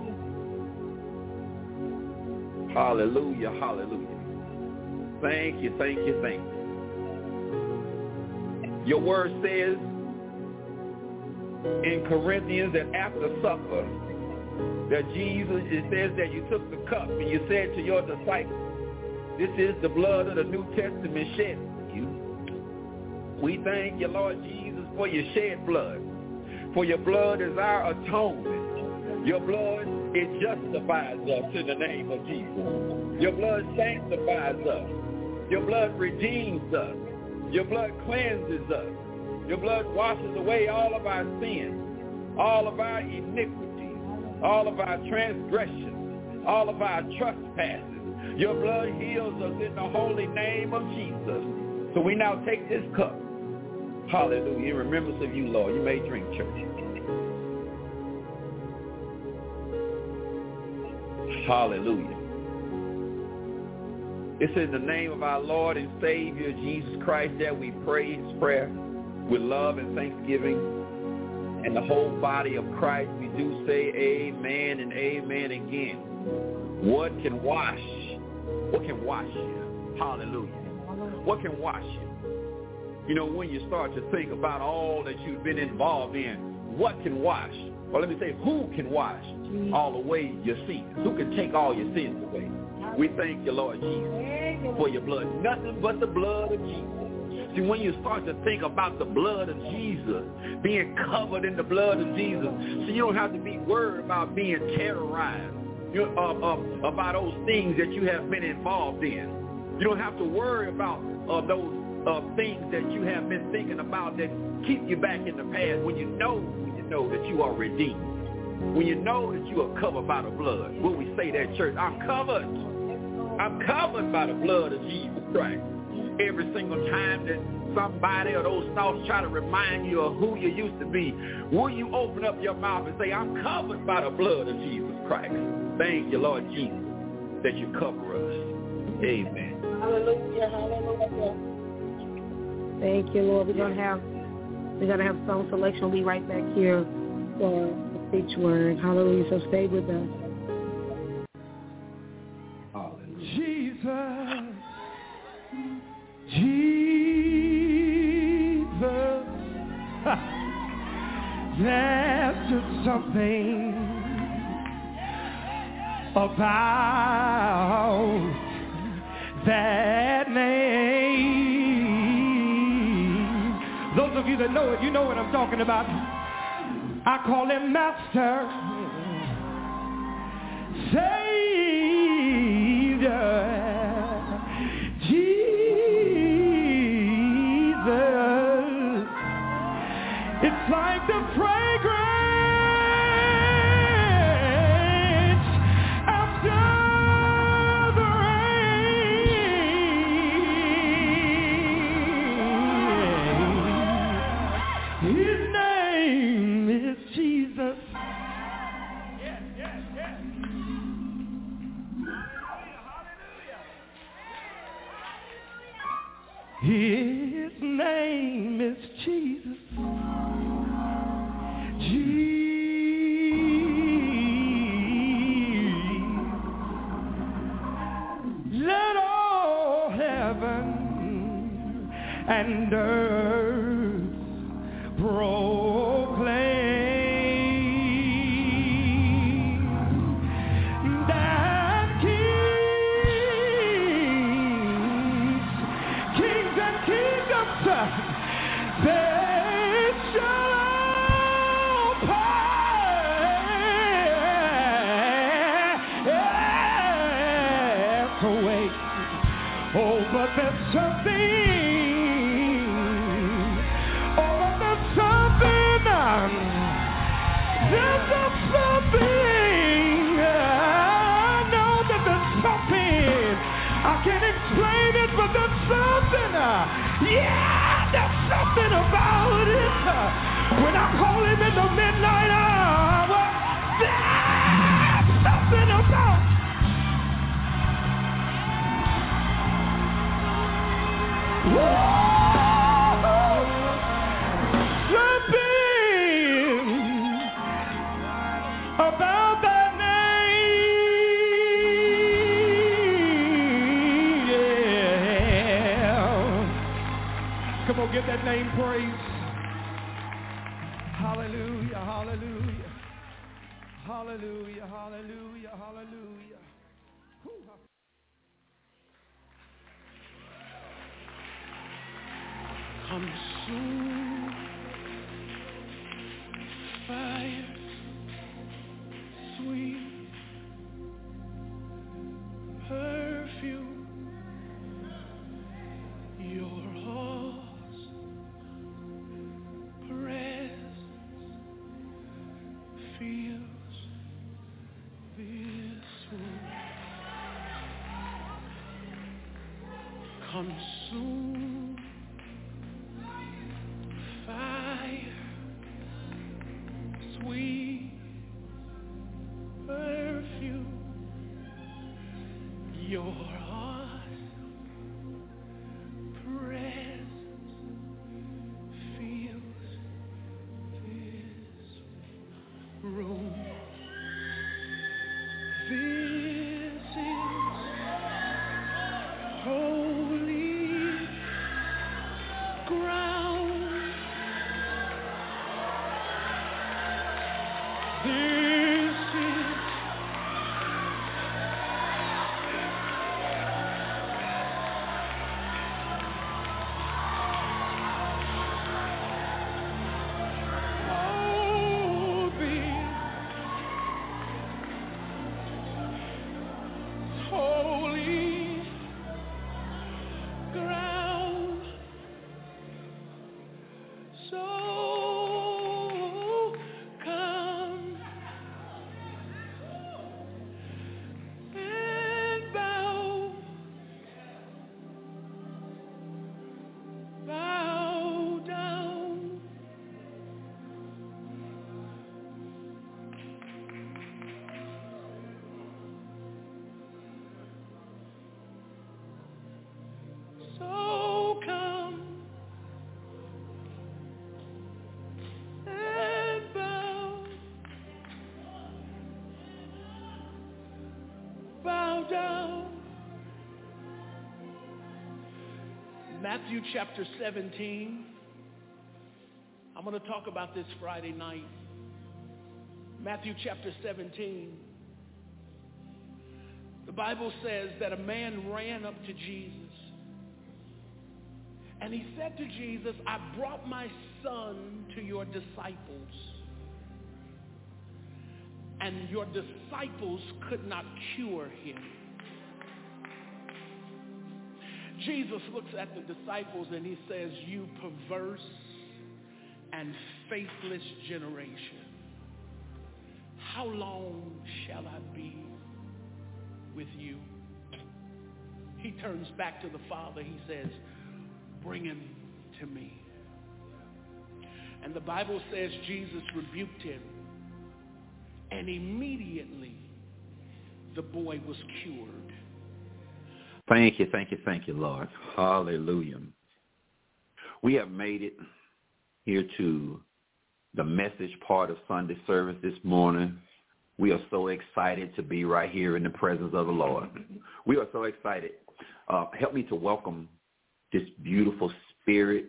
Hallelujah, hallelujah. Thank you. Your word says in Corinthians that after supper, that Jesus, it says that you took the cup and you said to your disciples, this is the blood of the New Testament shed for you. We thank you, Lord Jesus, for your shed blood. For your blood is our atonement. Your blood, it justifies us in the name of Jesus. Your blood sanctifies us. Your blood redeems us. Your blood cleanses us. Your blood washes away all of our sins, all of our iniquities, all of our transgressions, all of our trespasses. Your blood heals us in the holy name of Jesus. So we now take this cup. Hallelujah. In remembrance of you, Lord. You may drink, church. Hallelujah. It's in the name of our Lord and Savior, Jesus Christ, that we pray this prayer with love and thanksgiving. And the whole body of Christ, we do say amen and amen again. What can wash? What can wash you? Hallelujah. What can wash you? You know, when you start to think about all that you've been involved in, what can wash? Well, let me say, who can wash all away your sins? Who can take all your sins away? We thank you, Lord Jesus, for your blood. Nothing but the blood of Jesus. See, when you start to think about the blood of Jesus, being covered in the blood of Jesus, so you don't have to be worried about being terrorized about those things that you have been involved in. You don't have to worry about those things that you have been thinking about that keep you back in the past when you know that you are redeemed. When you know that you are covered by the blood. When we say that, church, I'm covered by the blood of Jesus Christ. Every single time that somebody or those thoughts try to remind you of who you used to be, will you open up your mouth and say, I'm covered by the blood of Jesus Christ. Thank you, Lord Jesus, that you cover us. Amen. Hallelujah, hallelujah. Thank you, Lord. We're gonna have song selection. We'll be right back here for the preach word. Hallelujah. So stay with us. Jesus. There's just something about that name. Those of you that know it, you know what I'm talking about. I call him Master, Savior, Jesus. It's like the fragrance after the rain. His name is Jesus. Yes, yes, yes. His name is Jesus. Let all heaven and earth proclaim that kings and kingdoms, they shall away. Oh, but there's something. Oh, but there's something. There's something. I know that there's something. I can't explain it, but there's something. Yeah, there's something about it. When I call him in the midnight hour, there's something about it. Something about that name, yeah. Come on, give that name praise. Hallelujah, hallelujah, hallelujah, hallelujah, hallelujah. Consume fire, sweet perfume, your awesome presence fills this room. Consume fire, sweet perfume, your awesome presence fills this room. This is holy Matthew chapter 17. I'm going to talk about this Friday night. Matthew chapter 17. The Bible says that a man ran up to Jesus. And he said to Jesus, I brought my son to your disciples. And your disciples could not cure him. Jesus looks at the disciples and he says, you perverse and faithless generation, how long shall I be with you? He turns back to the Father. He says, bring him to me. And the Bible says Jesus rebuked him, and immediately the boy was cured. Thank you, Lord. Hallelujah. We have made it here to the message part of Sunday service this morning. We are so excited to be right here in the presence of the Lord. We are so excited. Help me to welcome this beautiful spirit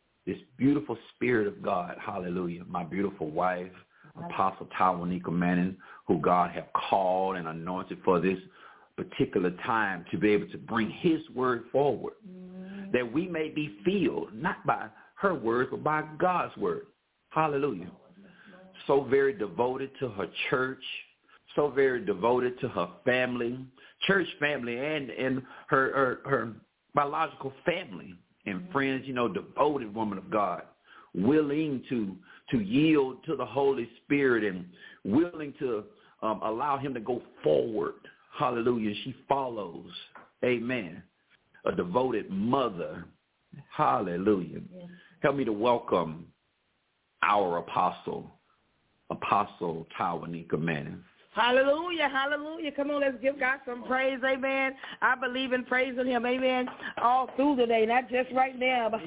of God. Hallelujah. My beautiful wife, Apostle Tawanika Manning, who God have called and anointed for this particular time to be able to bring his word forward, that we may be filled, not by her words, but by God's word. Hallelujah. So very devoted to her church, so very devoted to her family, church family, and her biological family and friends, devoted woman of God, willing to yield to the Holy Spirit and willing to allow him to go forward. Hallelujah. She follows. Amen. A devoted mother. Hallelujah. Yes. Help me to welcome our Apostle Tawanika Manning. Hallelujah, hallelujah. Come on, let's give God some praise, amen. I believe in praising him, amen, all through the day, not just right now. But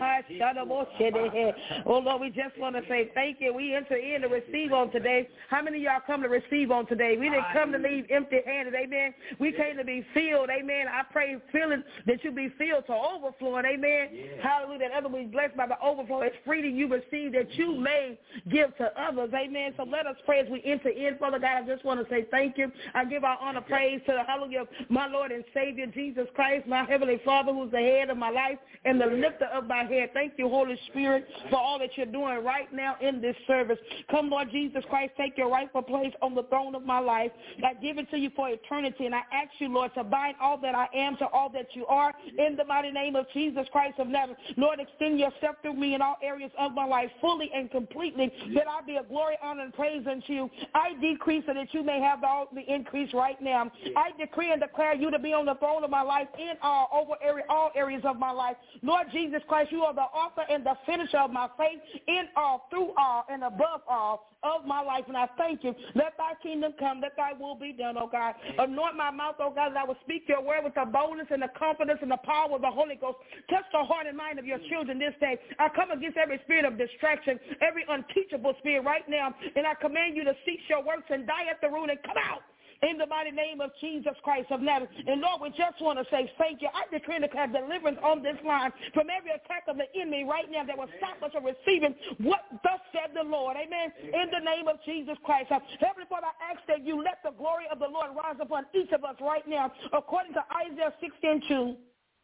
oh, Lord, we just want to say thank you. We enter in to receive on today. How many of y'all come to receive on today? We didn't come to leave empty-handed, amen. We came to be filled, amen. I pray, feeling that you be filled to overflowing, amen. Hallelujah, that others be blessed by the overflow. It's freely you receive that you may give to others, amen. So let us pray as we enter in, Father God. I just want to say thank you. I give our honor, praise to the hallelujah, my Lord and Savior, Jesus Christ, my Heavenly Father, who's the head of my life and the lifter of my head. Thank you, Holy Spirit, for all that you're doing right now in this service. Come, Lord Jesus Christ, take your rightful place on the throne of my life. I give it to you for eternity, and I ask you, Lord, to bind all that I am to all that you are in the mighty name of Jesus Christ of Nazareth. Lord, extend yourself through me in all areas of my life fully and completely, that I be a glory, honor, and praise unto you. I decrease so that you may have all the increase right now. I decree and declare you to be on the throne of my life in all areas of my life. Lord Jesus Christ, you are the author and the finisher of my faith in all, through all, and above all of my life. And I thank you. Let thy kingdom come, let thy will be done, oh God. Anoint my mouth, oh God, that I will speak your word with the boldness and the confidence and the power of the Holy Ghost. Touch the heart and mind of your children this day. I come against every spirit of distraction, every unteachable spirit right now, and I command you to cease your works and die at the root and come out in the mighty name of Jesus Christ of Nazareth. And Lord, we just want to say thank you. I decree and declare deliverance on this line from every attack of the enemy right now that will stop us from receiving what thus said the Lord. Amen. In the name of Jesus Christ. Heavenly Father, I ask that you let the glory of the Lord rise upon each of us right now, according to Isaiah 16:2.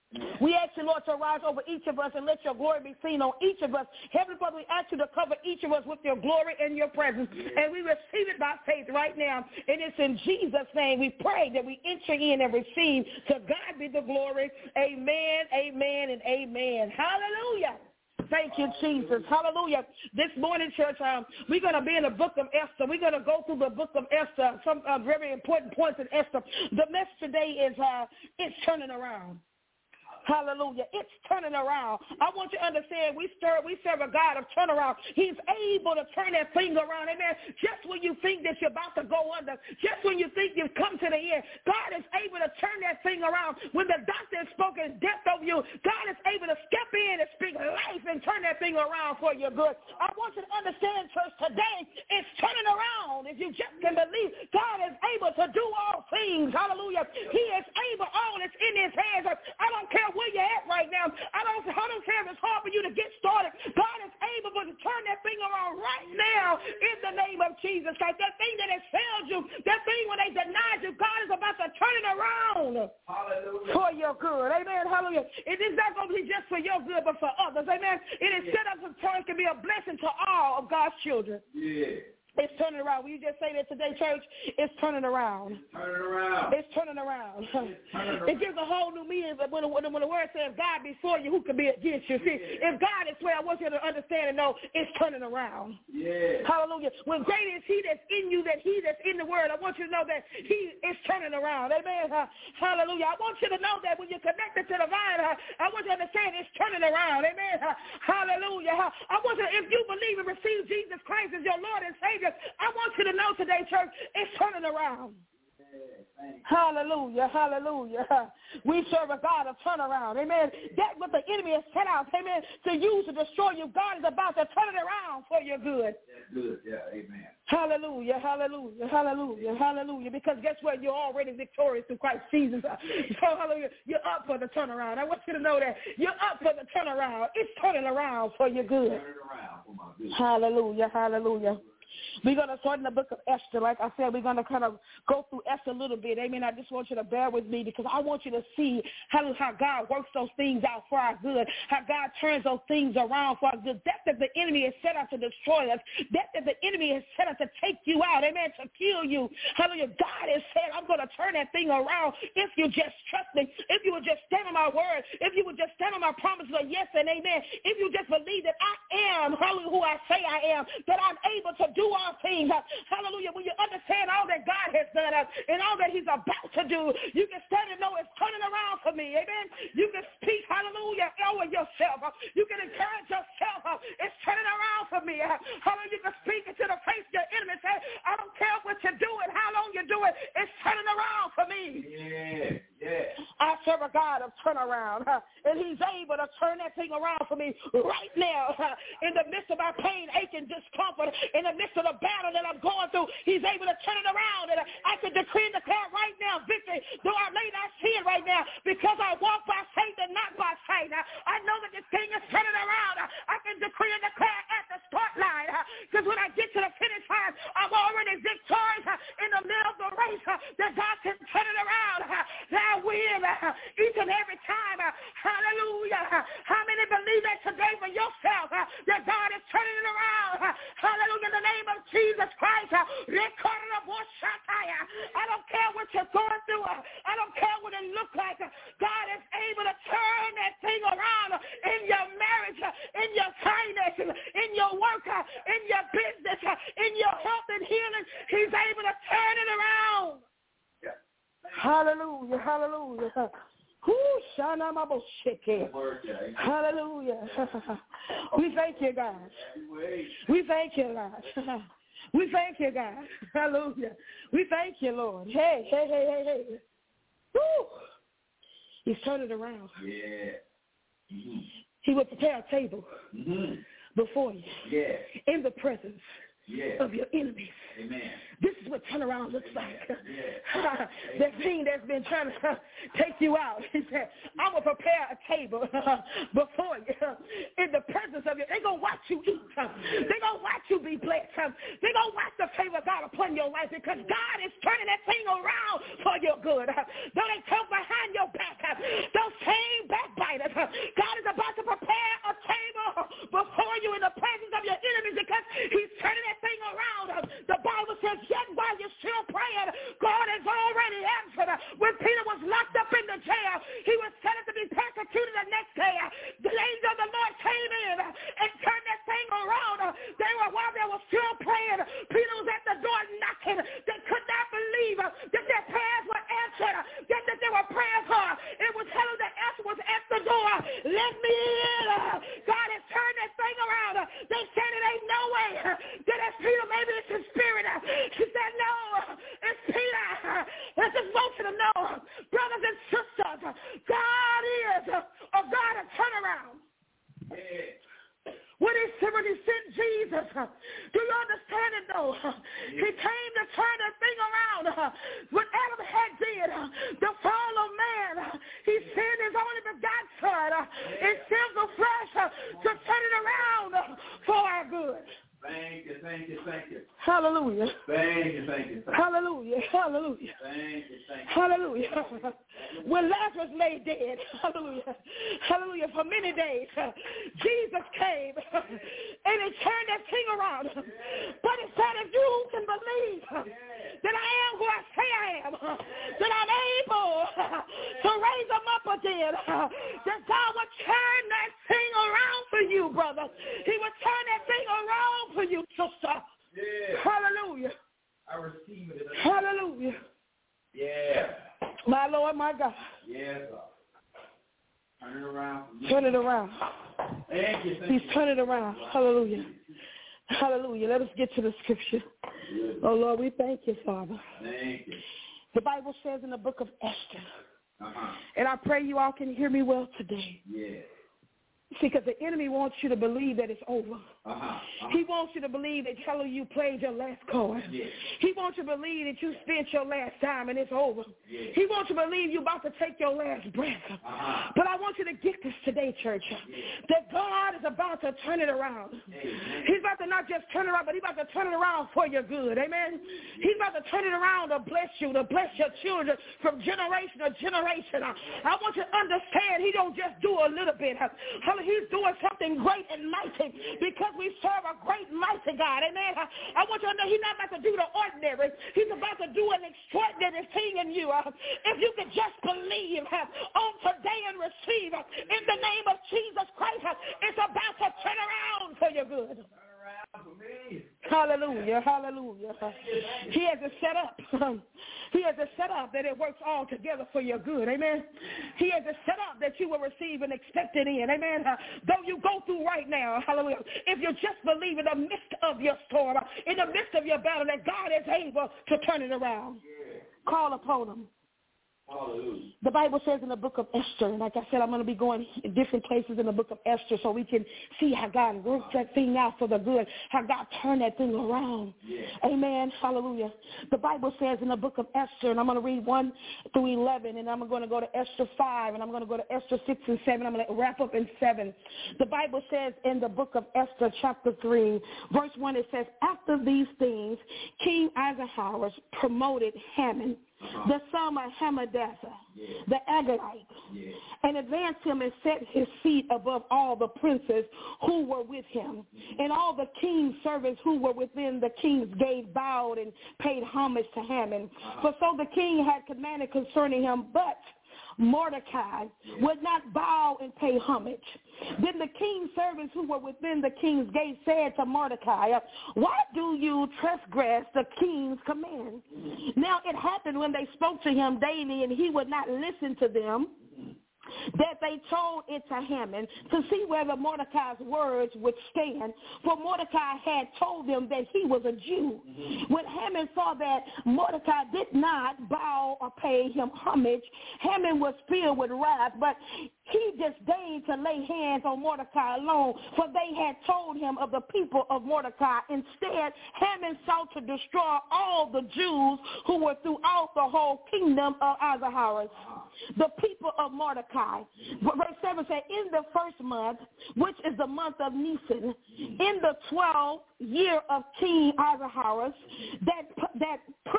We ask you, Lord, to rise over each of us and let your glory be seen on each of us. Heavenly Father, we ask you to cover each of us with your glory and your presence. And we receive it by faith right now. And it's in Jesus' name we pray that we enter in and receive. To God be the glory. Amen, amen, and amen. Hallelujah. Thank you, Jesus. Hallelujah. This morning, church, we're going to be in the book of Esther. We're going to go through the book of Esther, some very important points in Esther. The message today is it's turning around. Hallelujah. It's turning around. I want you to understand we serve a God of turnaround. He's able to turn that thing around. Amen. Just when you think that you're about to go under, just when you think you've come to the end, God is able to turn that thing around. When the doctor has spoken death over you, God is able to step in and speak life and turn that thing around for your good. I want you to understand, church, today it's turning around. If you just can believe, God is able to do all things. Hallelujah. He is able. All is in his hands. I don't care where you're at right now. I don't where it's hard for you to get started, God is able to turn that thing around right now in the name of Jesus Christ. That thing that has failed you, that thing when they denied you, God is about to turn it around. Hallelujah. For your good. Amen. Hallelujah. It is not going to be just for your good, but for others. Amen. It is set up to turn to be a blessing to all of God's children. Yeah. It's turning around. Will you just say that today, church? It's turning around. It's turning around. It's turning around. It gives a whole new meaning when the word says God before you, who can be against you? See, if God is where, I want you to understand and know it's turning around. Yeah. Hallelujah. When great is he that's in you than he that's in the word, I want you to know that he is turning around. Amen. Hallelujah. I want you to know that when you're connected to the vine, I want you to understand it's turning around. Amen. Hallelujah. I want you, if you believe and receive Jesus Christ as your Lord and Savior, I want you to know today, church, it's turning around. Hallelujah, hallelujah. We serve a God of turnaround. Amen. That's what the enemy has set out, amen, to use to destroy you. God is about to turn it around for your good. That's good, yeah, amen. Hallelujah, hallelujah, hallelujah, hallelujah. Because guess what? You're already victorious through Christ Jesus. So, hallelujah, you're up for the turnaround. I want you to know that you're up for the turnaround. It's turning around for your good. Turn it around for my good. Hallelujah, hallelujah. We're going to start in the book of Esther. Like I said, we're going to kind of go through Esther a little bit. Amen. I just want you to bear with me because I want you to see how God works those things out for our good, how God turns those things around for our good. That the enemy is set out to destroy us, that the enemy is set out to take you out, amen, to kill you. Hallelujah. God has said, I'm going to turn that thing around if you just trust me, if you would just stand on my word, if you would just stand on my promises of yes and amen, if you just believe that I am, hallelujah, who I say I am, that I'm able to do all things. Hallelujah. When you understand all that God has done and all that he's about to do, you can stand and know it's turning around for me. Amen. You can speak, hallelujah, over yourself. You can encourage yourself. It's turning around for me. Hallelujah. You can speak into the face of your enemy. Say, I don't care what you do and how long you do it. It's turning around for me. Yeah. Yeah. I serve a God of turnaround. And he's able to turn that thing around for me right now. In the midst of my pain, aching, discomfort, in the midst of the battle that I'm going through, he's able to turn it around. And I can decree and declare right now victory, though I may not see it right now, because I walk by faith and not by sight. I know that this thing is turning around. I can decree and declare at the start line, because when I get to the finish line, I'm already victorious in the middle of the race, that God can turn it around. That I win each and every time. Hallelujah. How many believe that today for yourself, that God is turning it around? Hallelujah. In the name of Jesus Christ. I don't care what you're going through. I don't care what it looks like. God is able to turn that thing around in your marriage, in your finances, in your work, in your business, in your health and healing. He's able to turn it around. Hallelujah, hallelujah. Hallelujah. We thank you, God. We thank you, God. We thank you, God. Hallelujah. We thank you, Lord. Hey, hey, hey, hey, hey. Woo. He's turning it around. Yeah. Mm-hmm. He will prepare a table before you in the presence of your enemies. Amen. This is what turnaround looks like. That thing that's been trying to take you out. He said, I will prepare a table before you in the presence of you. They're going to watch you eat. They're going to watch you be blessed. They're going to watch the favor of God upon your life because God is turning that thing around for your good. Though they talk behind your back, those same backbiters, God is about to prepare a table before you in the presence of your enemies because he's turning that thing around. The Bible says, yet while you're still praying, God has already answered. When Peter was locked up in the jail, he was sentenced to be persecuted the next day. The angel of the Lord came in and turned that thing around. While they were still praying, Peter was at the door knocking. They could not believe that their prayers were answered, that they were praying for. It was telling the answer was at the door. Let me in. God has turned that thing around. They said it ain't no way that it's Peter, maybe it's his spirit. She said, no, it's Peter. I just want you to know, brothers and sisters, God is a God of turnaround. When he sent Jesus, do you understand it though? He came to turn that thing around. What Adam had did, the fall of man, he sent his only begotten son in sinful flesh to turn it around for our good. Thank you. Hallelujah. Thank you. Hallelujah. Hallelujah. Thank you. Hallelujah. When Lazarus lay dead, hallelujah, for many days, Jesus came and he turned that thing around. But he said, if you can believe that I am who I say I am, that I'm able to raise them up again, that God would turn that thing around for you, brother. He would turn that thing around for you, sister. Yeah. Hallelujah. I receive it. Hallelujah. Yeah. My Lord, my God. Yes, God. Turn it around. Turn it around. Thank you. He's turning around. Hallelujah. Hallelujah. Let us get to the scripture. Oh, Lord, we thank you, Father. Thank you. The Bible says in the book of Esther, and I pray you all can hear me well today. Yeah. See, because the enemy wants you to believe that it's over. He wants you to believe that you played your last card. Yeah. He wants you to believe that you spent your last time and it's over. Yeah. He wants you to believe you're about to take your last breath. But I want you to get this today, church, that God is about to turn it around. Amen. He's about to not just turn it around, but he's about to turn it around for your good. Amen. He's about to turn it around to bless you, to bless your children from generation to generation. I want you to understand he don't just do a little bit. He's doing something great and mighty because we serve a great mighty God. Amen. I want you to know he's not about to do the ordinary. He's about to do an extraordinary thing in you. If you could just believe on today and receive in the name of Jesus Christ, it's about to turn around for your good. Hallelujah, hallelujah. He has it set up. He has it set up that it works all together for your good. Amen. He has it set up that you will receive an expected end. Amen. Though you go through right now, hallelujah, if you just believe in the midst of your storm, in the midst of your battle, that God is able to turn it around. Call upon him. Hallelujah. The Bible says in the book of Esther, and like I said, I'm going to be going different places in the book of Esther so we can see how God worked that thing out for the good, how God turned that thing around. Yeah. Amen. Hallelujah. The Bible says in the book of Esther, and I'm going to read 1 through 11, and I'm going to go to Esther 5, and I'm going to go to Esther 6 and 7. I'm going to wrap up in 7. The Bible says in the book of Esther, chapter 3, verse 1, it says, after these things, King Ahasuerus promoted Haman, the son of Hammedatha, the Agagite, and advanced him and set his seat above all the princes who were with him. And all the king's servants who were within the king's gate bowed and paid homage to Haman. For so the king had commanded concerning him, but Mordecai would not bow and pay homage. Then the king's servants who were within the king's gate said to Mordecai, why do you transgress the king's command? Now it happened when they spoke to him daily and he would not listen to them, that they told it to Haman to see whether Mordecai's words would stand. For Mordecai had told them that he was a Jew. When Haman saw that Mordecai did not bow or pay him homage, Haman was filled with wrath, but he disdained to lay hands on Mordecai alone, for they had told him of the people of Mordecai. Instead, Haman sought to destroy all the Jews who were throughout the whole kingdom of Ahasuerus, the people of Mordecai. Verse 7 says, in the first month, which is the month of Nisan, in the 12th year of King Ahasuerus, that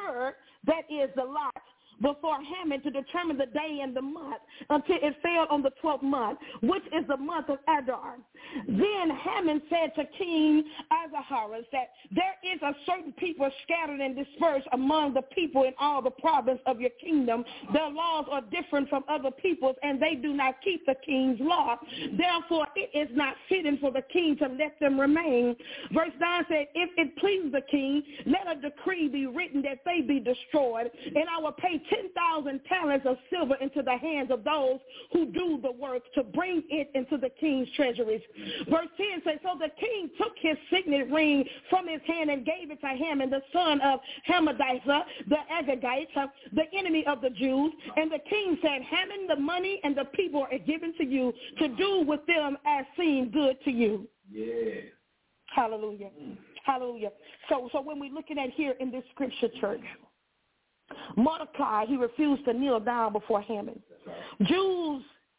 is the lot, before Haman to determine the day and the month until it fell on the 12th month, which is the month of Adar. Then Haman said to King Ahasuerus that there is a certain people scattered and dispersed among the people in all the province of your kingdom. Their laws are different from other people's, and they do not keep the king's law. Therefore, it is not fitting for the king to let them remain. Verse 9 said, if it pleases the king, let a decree be written that they be destroyed, and I will pay 10,000 talents of silver into the hands of those who do the work to bring it into the king's treasuries. Verse 10 says, so the king took his signet ring from his hand and gave it to Haman, the son of Hammedatha, the Agagite, the enemy of the Jews. And the king said, Haman, the money and the people are given to you to do with them as seemed good to you. Yeah. Hallelujah. Hallelujah. So when we're looking at here in this scripture, church, Mordecai, he refused to kneel down before Haman. Jews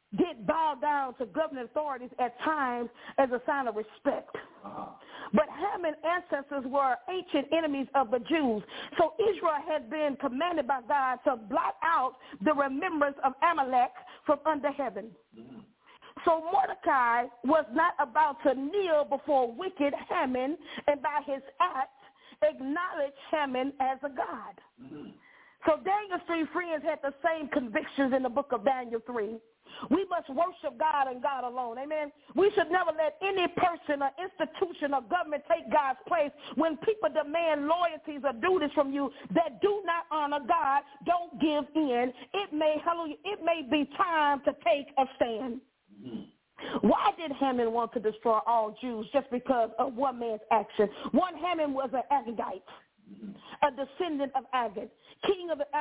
did bow down to governing authorities at times as a sign of respect. But Haman's ancestors were ancient enemies of the Jews. So Israel had been commanded by God to blot out the remembrance of Amalek from under heaven. So Mordecai was not about to kneel before wicked Haman and by his act acknowledge Haman as a god. So Daniel's three friends had the same convictions in the book of Daniel 3. We must worship God and God alone. Amen. We should never let any person or institution or government take God's place. When people demand loyalties or duties from you that do not honor God, don't give in. It may be time to take a stand. Why did Haman want to destroy all Jews just because of one man's action? One, Haman was an Agagite, a descendant of Agag, king of the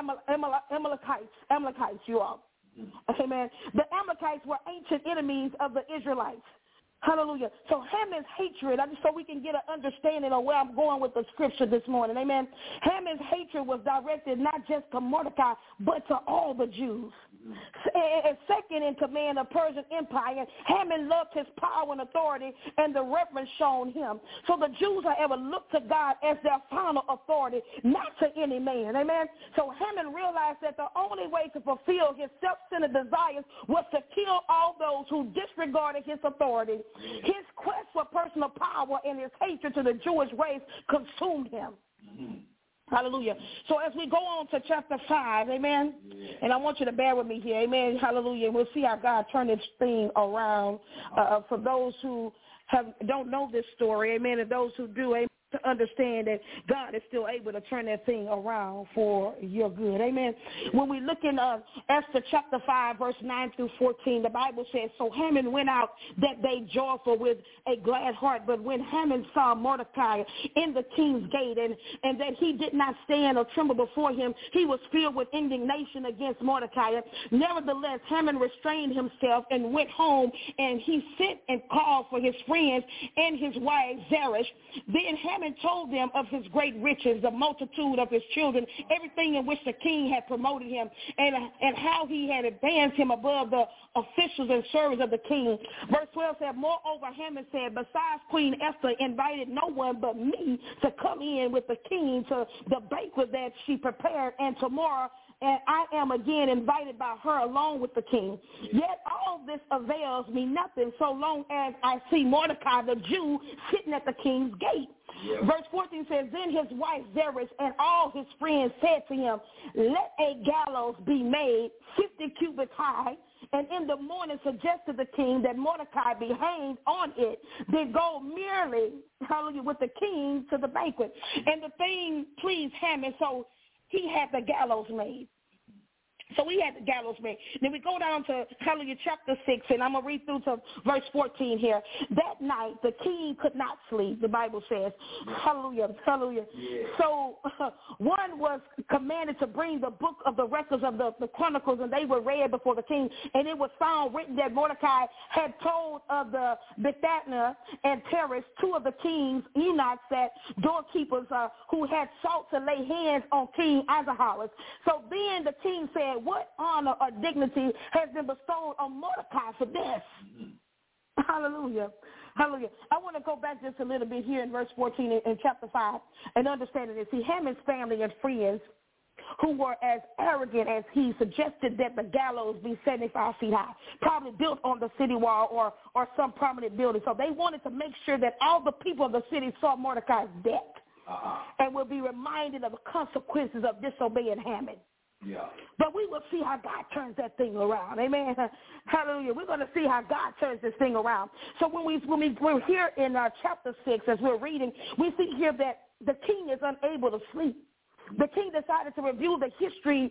Amalekites, you all. Amen. The Amalekites were ancient enemies of the Israelites. Hallelujah. So Haman's hatred, so we can get an understanding of where I'm going with the scripture this morning. Amen. Haman's hatred was directed not just to Mordecai, but to all the Jews. And second in command of Persian Empire, Haman loved his power and authority and the reverence shown him. So the Jews, however, looked to God as their final authority, not to any man. Amen. So Haman realized that the only way to fulfill his self-centered desires was to kill all those who disregarded his authority. His quest for personal power and his hatred to the Jewish race consumed him. Hallelujah. So as we go on to chapter 5, amen, and I want you to bear with me here, amen, hallelujah. We'll see how God turned this thing around for those who don't know this story, amen, and those who do, amen, to understand that God is still able to turn that thing around for your good. Amen. When we look in Esther chapter 5, verse 9 through 14, the Bible says, so Haman went out that day joyful with a glad heart. But when Haman saw Mordecai in the king's gate and that he did not stand or tremble before him, he was filled with indignation against Mordecai. Nevertheless, Haman restrained himself and went home, and he sent and called for his friends and his wife Zeresh. Then Haman told them of his great riches, the multitude of his children, everything in which the king had promoted him, and how he had advanced him above the officials and servants of the king. Verse 12 said, moreover, Haman said, besides Queen Esther invited no one but me to come in with the king to the banquet that she prepared, and tomorrow and I am again invited by her along with the king. Yet all this avails me nothing so long as I see Mordecai the Jew sitting at the king's gate. Yeah. Verse 14 says, then his wife Zeresh and all his friends said to him, let a gallows be made 50 cubits high, and in the morning suggested the king that Mordecai be hanged on it. They go merely, hallelujah, with the king to the banquet. And the thing pleased Haman, so he had the gallows made. So we had the gallows made. Then we go down to, hallelujah, chapter 6, and I'm going to read through to verse 14 here. That night, the king could not sleep, the Bible says. Hallelujah, hallelujah. Yeah. So one was commanded to bring the book of the records of the chronicles, and they were read before the king. And it was found written that Mordecai had told of the Bethana and Teresh, two of the king's eunuchs, that doorkeepers who had sought to lay hands on King Ahasuerus. So then the king said, what honor or dignity has been bestowed on Mordecai for this? Mm-hmm. Hallelujah. Hallelujah. I want to go back just a little bit here in verse 14 in chapter 5 and understand it. See, Haman's family and friends who were as arrogant as he suggested that the gallows be 75 feet high, probably built on the city wall or some prominent building. So they wanted to make sure that all the people of the city saw Mordecai's death and will be reminded of the consequences of disobeying Haman. Yeah. But we will see how God turns that thing around. Amen. Hallelujah. We're going to see how God turns this thing around. So when we're here in chapter 6, as we're reading, we see here that the king is unable to sleep. The king decided to review the history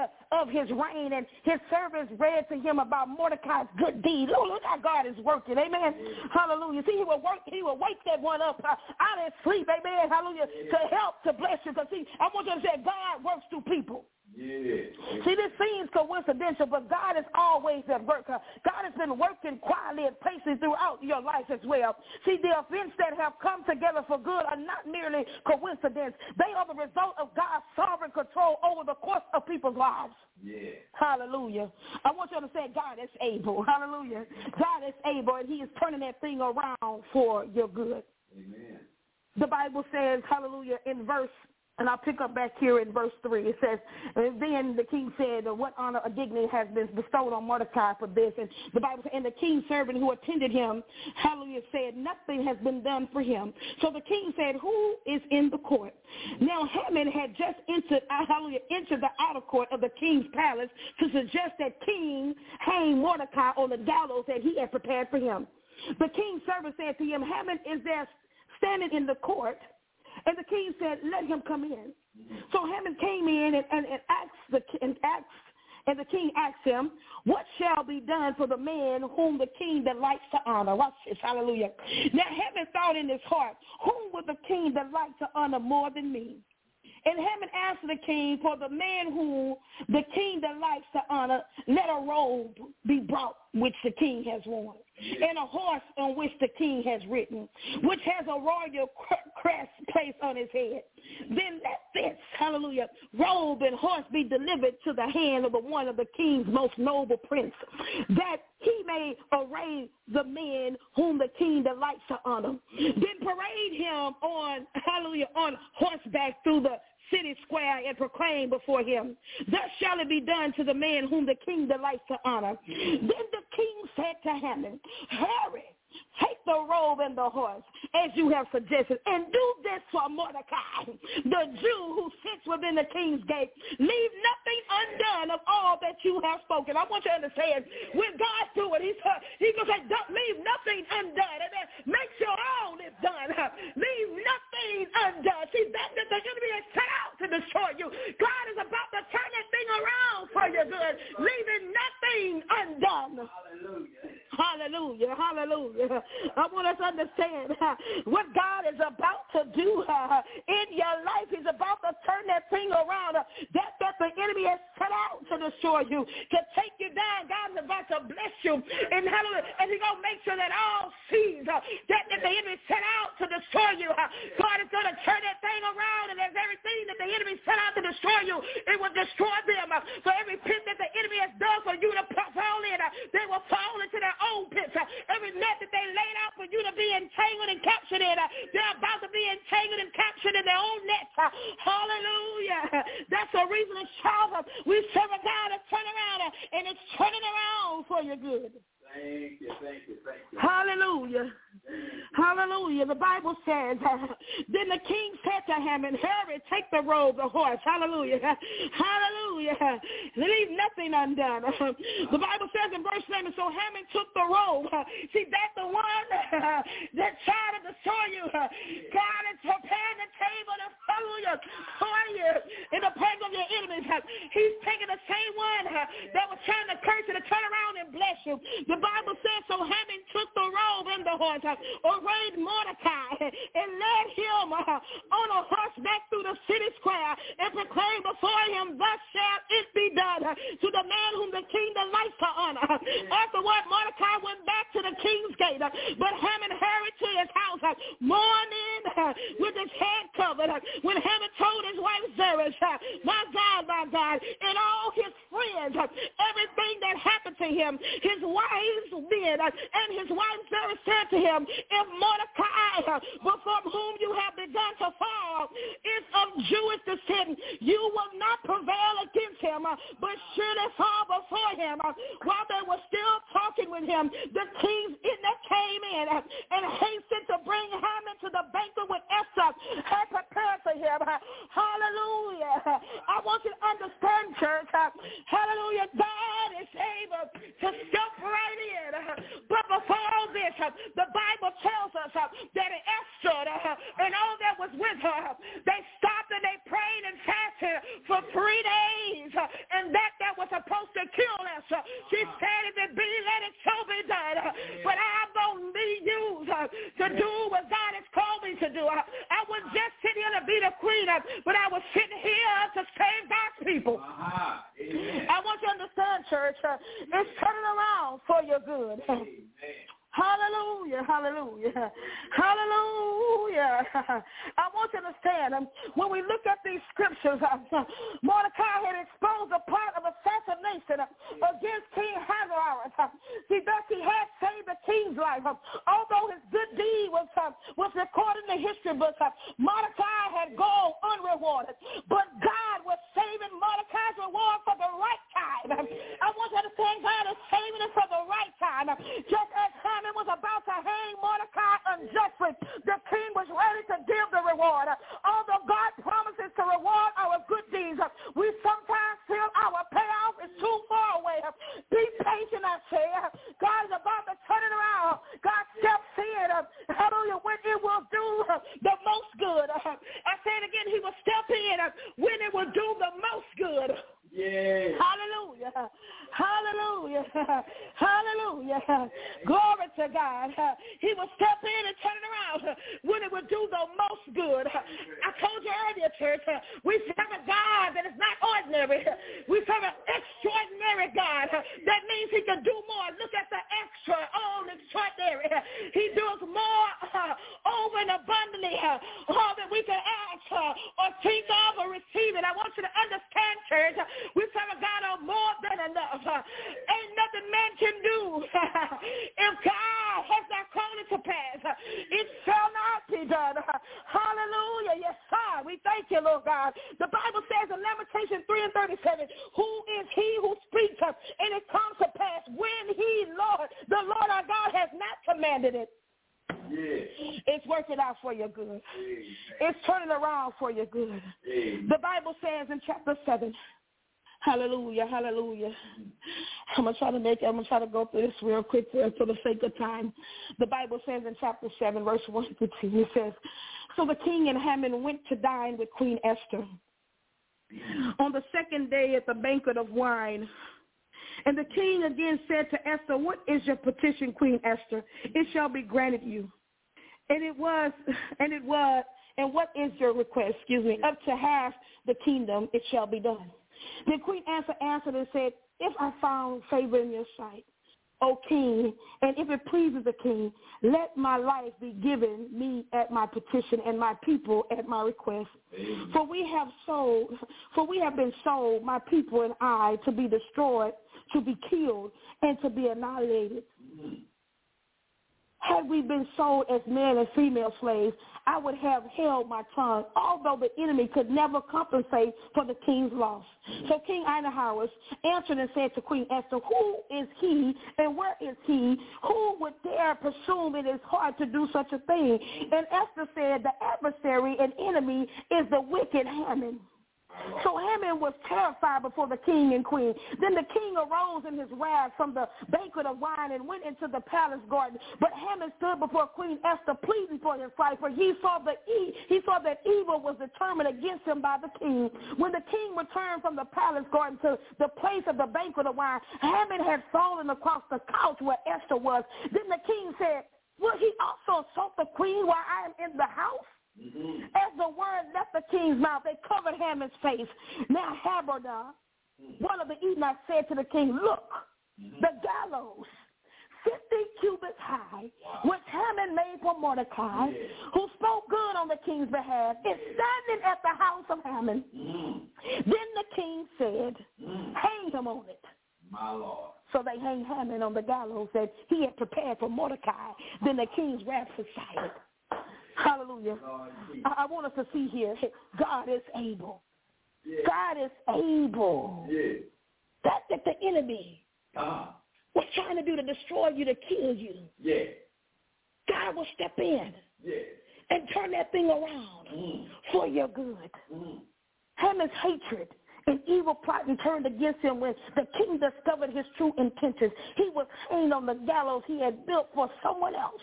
of his reign, and his servants read to him about Mordecai's good deeds. Look how God is working. Amen. Hallelujah. See, he will wake that one up out of sleep. Amen. Hallelujah. To help, to bless you. Because see, I want you to say God works through people. Yeah. See, this seems coincidental, but God is always at work. God has been working quietly and patiently throughout your life as well. See, the events that have come together for good are not merely coincidence. They are the result of God's sovereign control over the course of people's lives. Yeah. Hallelujah. I want you to say God is able. Hallelujah. God is able, and he is turning that thing around for your good. Amen. The Bible says, hallelujah, in verse, and I'll pick up back here in verse 3. It says, and then the king said, what honor or dignity has been bestowed on Mordecai for this? And the Bible said, and the king's servant who attended him, hallelujah, said, nothing has been done for him. So the king said, who is in the court? Now Haman had just entered the outer court of the king's palace to suggest that king hang Mordecai on the gallows that he had prepared for him. The king's servant said to him, Haman is there standing in the court. And the king said, let him come in. So Haman came in and the king asked him, what shall be done for the man whom the king delights to honor? Watch this, hallelujah. Now Haman thought in his heart, whom would the king delight to honor more than me? And Haman answered the king, for the man whom the king delights to honor, let a robe be brought which the king has worn, and a horse on which the king has ridden, which has a royal crest placed on his head. Then let this, hallelujah, robe and horse be delivered to the hand of one of the king's most noble prince, that he may array the men whom the king delights to honor. Then parade him on, hallelujah, on horseback through the city square and proclaim before him, thus shall it be done to the man whom the king delights to honor. Then the king said to Haman, hurry, take the robe and the horse, as you have suggested, and do this for Mordecai, the Jew who sits within the king's gate. Leave nothing undone of all that you have spoken. I want you to understand, when God do it, he's going to say, don't leave nothing undone. And then make sure all is done. Leave nothing undone. See, that the enemy is set out to destroy you. God is about to turn that thing around for your good, leaving nothing undone. Hallelujah. Hallelujah. Hallelujah. I want us to understand what God is about to do in your life. He's about to turn that thing around. That the enemy has set out to destroy you, to take you down. God is about to bless you. And he's going to make sure that all sees that the enemy set out to destroy you. God is going to turn that thing around, and as everything that the enemy set out to destroy you, it will destroy them. So every pit that the enemy has done for you to fall in, they will fall into their own pits. Every net that they laid out for you to be entangled and captured in, they're about to be entangled and captured in their own nets. Hallelujah. That's the reason it's child. We serve a God that's turning around, and it's turning around for your good. Thank you, thank you, thank you. Hallelujah. Hallelujah. The Bible says, then the king said to Haman, hurry, take the robe, the horse. Hallelujah. Hallelujah. Leave nothing undone. The Bible says in verse 7, so Haman took the robe. See, that's the one that tried to destroy you. God is preparing the table, hallelujah, for you in the presence of your enemies. He's taking the same one that was trying to curse you to turn around and bless you. The Bible says, so Haman took the robe and the horse, arrayed Mordecai, and led him on a horseback through the city square, and proclaimed before him, thus shall it be done to the man whom the king delights to honor. Afterward, Mordecai went back to the king's gate, but Haman hurried to his house, mourning with his head covered. When Haman told his wife Zeresh, my God, and all his friends, everything that happened to him, his wives did, and his wife Zeresh said to him, if Mordecai, before whom you have begun to fall, is of Jewish descent, you will not prevail against him, but surely fall before him. While they were still talking with him, the kings that came in and hastened to bring Haman to the banquet with Esther had prepared for him. Hallelujah. I want you to understand, church. Hallelujah. God is able to step right in. But before all this, the Bible tells us that Esther and all that was with her, they stopped and they prayed and fasted for 3 days. And that was supposed to kill Esther, she said, if it be, let it so be done. But I'm going to be used to do what God has called me to do. I was just sitting here to be the queen, but I was sitting here to save God's people. your good. Hallelujah, hallelujah, hallelujah. I want you to understand, when we look at these scriptures, Mordecai had exposed a plot of assassination against King Ahasuerus. See, thus he had saved the king's life. Although his good deed was recorded in the history books, Mordecai had gone unrewarded. But God was saving Mordecai's reward for the right time. I want you to understand, God is saving it for the right time. Just as Haman was about to hang Mordecai unjustly, the king was ready to give the reward. Although God promises to reward our good deeds, we sometimes feel our payoff is too far away. Be patient, I say. God is about to turn it around. God steps in, hallelujah, when it will do the most good. I say it again, he will step in when it will do the most good. Yeah. Hallelujah. Hallelujah. Hallelujah. Glory to God. He will step in and turn it around when it will do the most good. I told you earlier, church, we serve a God that is not ordinary. We serve an extraordinary God. That means he can do more. Look at the extra, all extraordinary. He does more over and abundantly all that we can ask or think of or receive it. I want you to understand, church, we serve a God of more than enough. Ain't nothing man can do. If God has not called it to pass, it shall not be done. Hallelujah. Yes, sir. We thank you, Lord God. The Bible says in Lamentations 3:37, who is he who speaks and it comes to pass when he, Lord, the Lord our God has not commanded it? Yeah. It's working out for your good. Yeah. It's turning around for your good. Yeah. The Bible says in chapter 7, hallelujah, hallelujah. I'm going to try to go through this real quick for the sake of time. The Bible says in chapter 7, verse 1 to 2, it says, so the king and Haman went to dine with Queen Esther on the second day at the banquet of wine. And the king again said to Esther, what is your petition, Queen Esther? It shall be granted you. And what is your request? Up to half the kingdom, it shall be done. Then Queen Esther answered and said, if I found favor in your sight, O king, and if it pleases the king, let my life be given me at my petition and my people at my request. Amen. For we have been sold, my people and I, to be destroyed, to be killed, and to be annihilated. Had we been sold as men and female slaves, I would have held my tongue, although the enemy could never compensate for the king's loss. So King Ahasuerus answered and said to Queen Esther, who is he and where is he? Who would dare presume it is hard to do such a thing? And Esther said, the adversary and enemy is the wicked Haman. So Haman was terrified before the king and queen. Then the king arose in his wrath from the banquet of wine and went into the palace garden. But Haman stood before Queen Esther pleading for his life, for he saw that evil was determined against him by the king. When the king returned from the palace garden to the place of the banquet of wine, Haman had fallen across the couch where Esther was. Then the king said, will he also assault the queen while I am in the house? Mm-hmm. As the word left the king's mouth, they covered Haman's face. Now Habordah, one of the eunuchs, said to the king, look, the gallows, 50 cubits high, which Haman made for Mordecai, who spoke good on the king's behalf, is standing at the house of Haman. Then the king said, hang him on it. My Lord. So they hang Haman on the gallows that he had prepared for Mordecai. Then the king's wrath subsided. Hallelujah. I want us to see here, God is able. Yeah. God is able. Yeah. That the enemy was trying to do to destroy you, to kill you. Yeah. God will step in and turn that thing around for your good. Haman's hatred and evil plot and turned against him when the king discovered his true intentions. He was hanged on the gallows he had built for someone else.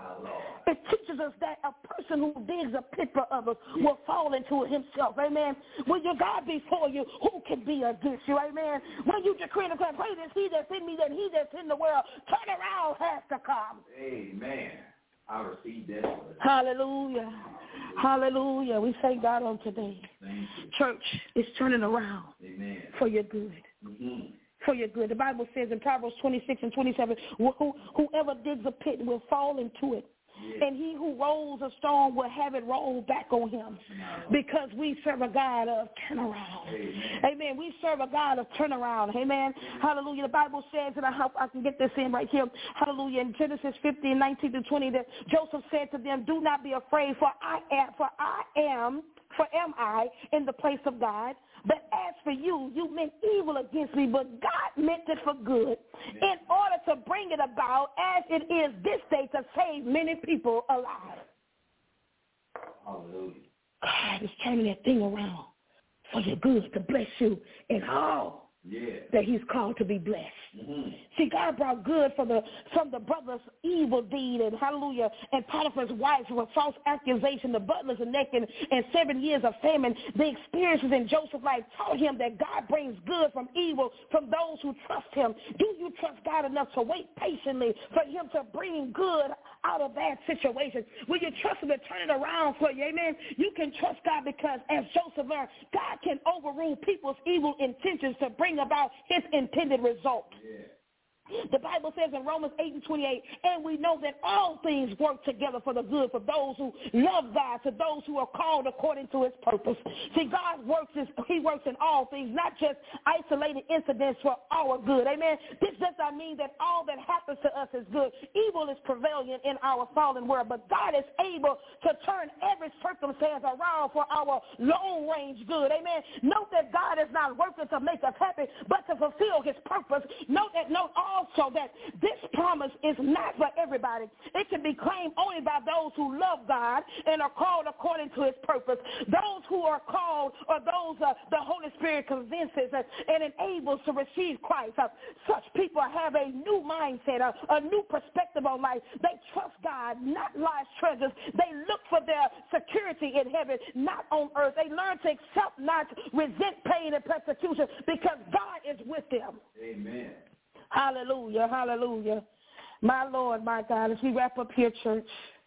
It teaches us that a person who digs a pit for others will fall into it himself. Amen. When your God be for you, who can be against you? Amen. When you decree and declare, great is he that's in me than he that's in the world, turn around has to come. Amen. I receive that. Hallelujah. Hallelujah. We thank God on today. Church is turning around for your good. for your good. The Bible says in Proverbs 26 and 27, whoever digs a pit will fall into it. Yeah. And he who rolls a stone will have it rolled back on him, because we serve a God of turnaround. Amen. We serve a God of turnaround. Amen. Hallelujah. The Bible says, and I hope I can get this in right here. Hallelujah. In Genesis 15, 19 to 20, that Joseph said to them, do not be afraid, for am I in the place of God? But as for you, you meant evil against me, but God meant it for good, in order to bring it about as it is this day to save many people alive. Hallelujah. God is turning that thing around for your good, to bless you in all that he's called to be blessed. Mm-hmm. See, God brought good from the brother's evil deed, and hallelujah, and Potiphar's wife with false accusation, the butler's neck, and 7 years of famine. The experiences in Joseph's life taught him that God brings good from evil from those who trust him. Do you trust God enough to wait patiently for him to bring good out of bad situations? Will you trust him to turn it around for you? Amen. You can trust God, because as Joseph learned, God can overrule people's evil intentions to bring about his intended result. Yeah. The Bible says in Romans 8 and 28, and we know that all things work together for the good for those who love God, to those who are called according to his purpose. See, God he works in all things, not just isolated incidents for our good. Amen. This does not mean that all that happens to us is good. Evil is prevalent in our fallen world, but God is able to turn every circumstance around for our long-range good. Amen. Note that God is not working to make us happy, but to fulfill his purpose. Note also that this promise is not for everybody. It can be claimed only by those who love God and are called according to his purpose. Those who are called are those the Holy Spirit convinces and enables to receive Christ. Such people have a new mindset, a new perspective on life. They trust God, not life's treasures. They look for their security in heaven, not on earth. They learn to accept, not resent pain and persecution, because God is with them. Amen. Hallelujah, hallelujah. My Lord, my God, as we wrap up here, church,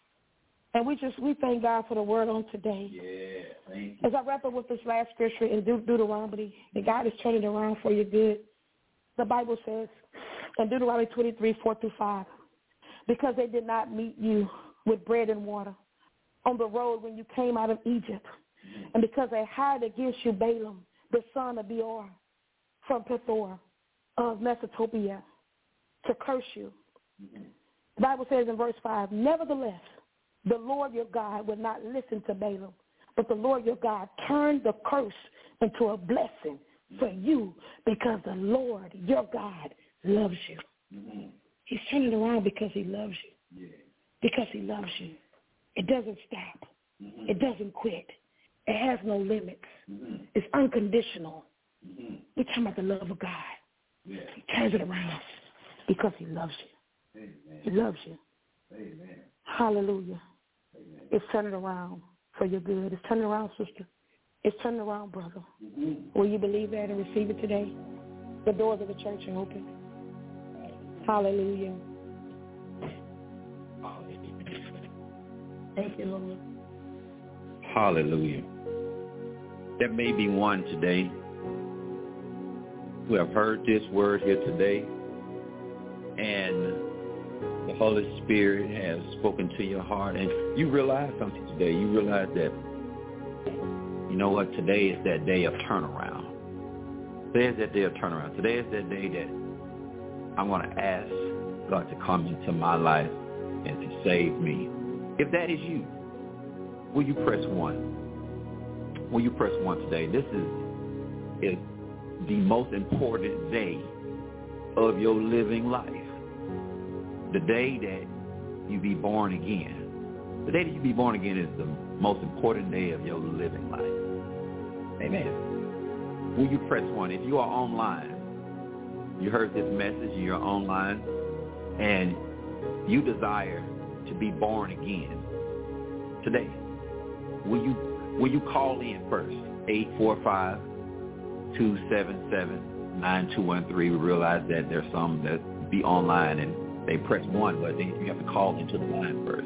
and we thank God for the word on today. Yeah, thank you. As I wrap up with this last scripture in Deuteronomy, that God is turning around for your good. The Bible says in Deuteronomy 23, 4-5, because they did not meet you with bread and water on the road when you came out of Egypt, and because they hired against you Balaam, the son of Beor, from Pethor of Mesopotamia, to curse you. The Bible says in verse 5, nevertheless, the Lord your God would not listen to Balaam, but the Lord your God turned the curse into a blessing for you, because the Lord your God loves you. Mm-hmm. He's turning around because he loves you. Yeah. Because he loves you. It doesn't stop. Mm-hmm. It doesn't quit. It has no limits. Mm-hmm. It's unconditional. Mm-hmm. We're talking about the love of God. Yeah. He turns it around because he loves you. Amen. He loves you. Amen. Hallelujah. Amen. It's turning around for your good. It's turning around, sister. It's turning around, brother. Mm-hmm. Will you believe that and receive it today? The doors of the church are open. Hallelujah. Thank you, Lord. Hallelujah. There may be one today who have heard this word here today, and the Holy Spirit has spoken to your heart, and you realize something today. You realize that, you know what, today is that day of turnaround. Today is that day of turnaround. Today is that day that I'm going to ask God to come into my life and to save me. If that is you, will you press 1? Will you press 1 today? This is the most important day of your living life. The day that you be born again. The day that you be born again is the most important day of your living life. Amen. Will you press 1? If you are online, you heard this message, you're online, and you desire to be born again today, will you call in first? 845-277-9213. We realize that there's some that be online and they press 1, but then you have to call into the line first.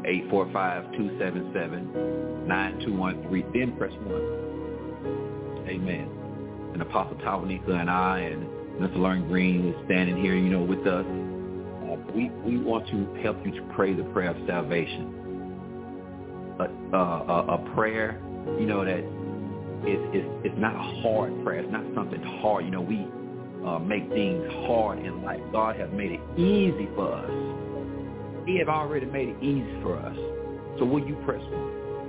845-277-9213. Then press 1. Amen. And Apostle Tawanika and I and Mr. Lauren Green is standing here, with us. We want to help you to pray the prayer of salvation. A prayer, that it's not a hard prayer. It's not something hard. We make things hard in life. God has made it easy for us. He has already made it easy for us. So will you press one?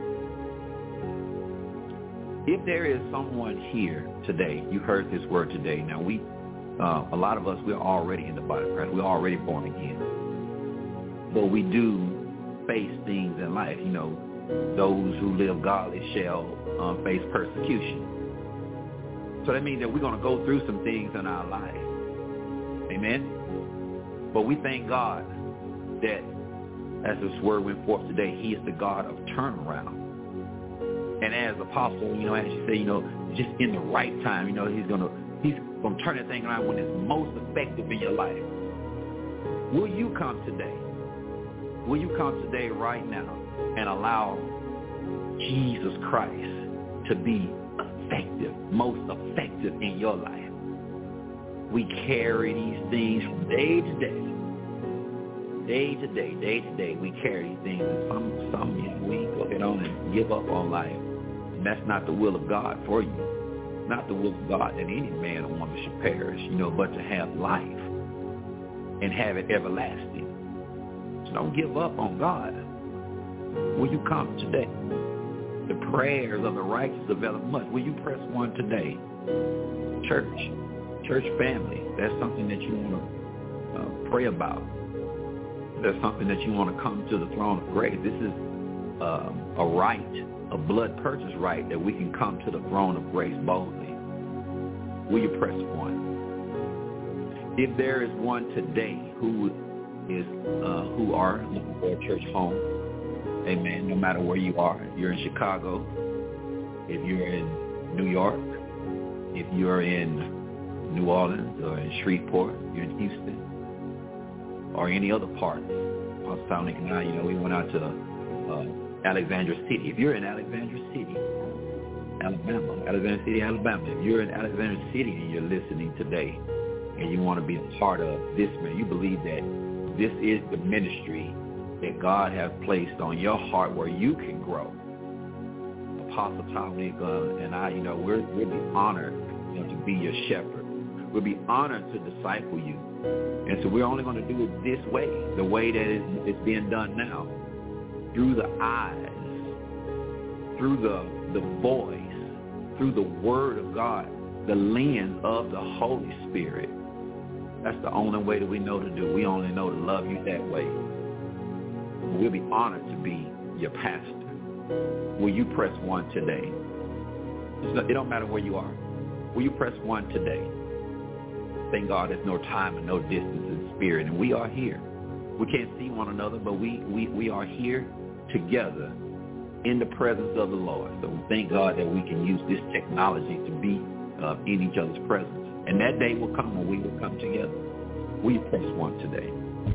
If there is someone here today, you heard this word today. Now a lot of us, we're already in the body of Christ. We're already born again. But we do face things in life. Those who live godly shall face persecution. So that means that we're going to go through some things in our life. Amen? But we thank God that as this word went forth today, he is the God of turnaround. And as apostle, as you say, just in the right time, he's going to turn that thing around when it's most effective in your life. Will you come today? Will you come today right now and allow Jesus Christ to be effective, most effective in your life? We carry these things from day to day. Day to day, we carry these things. And some we go ahead on and give up on life. And that's not the will of God for you. Not the will of God that any man or woman should perish, but to have life and have it everlasting. So don't give up on God. Will you come today? The prayers of the righteous avail much. Will you press one today? Church family, that's something that you want to pray about. There's something that you want to come to the throne of grace. This is a right, a blood purchase right, that we can come to the throne of grace boldly. Will you press one? If there is one today who are looking for a church home, amen, no matter where you are, if you're in Chicago, if you're in New York, if you're in New Orleans or in Shreveport, you're in Houston, or any other part. Pastor Dominic and I, we went out to Alexandria City. If you're in Alexandria City, Alabama, if you're in Alexandria City and you're listening today and you want to be a part of this, man, you believe that this is the ministry that God has placed on your heart where you can grow. Apostle Dominic and I, we'll be honored to be your shepherd. We'll be honored to disciple you. And so we're only going to do it this way, the way that it's being done now, through the eyes, through the voice, through the word of God, the lens of the Holy Spirit. That's the only way that we know to do. We only know to love you that way. We'll be honored to be your pastor. Will you press one today? It don't matter where you are. Will you press one today? Thank God there's no time and no distance in spirit. And we are here. We can't see one another, but we are here together in the presence of the Lord. So we thank God that we can use this technology to be in each other's presence. And that day will come when we will come together. Will you press one today?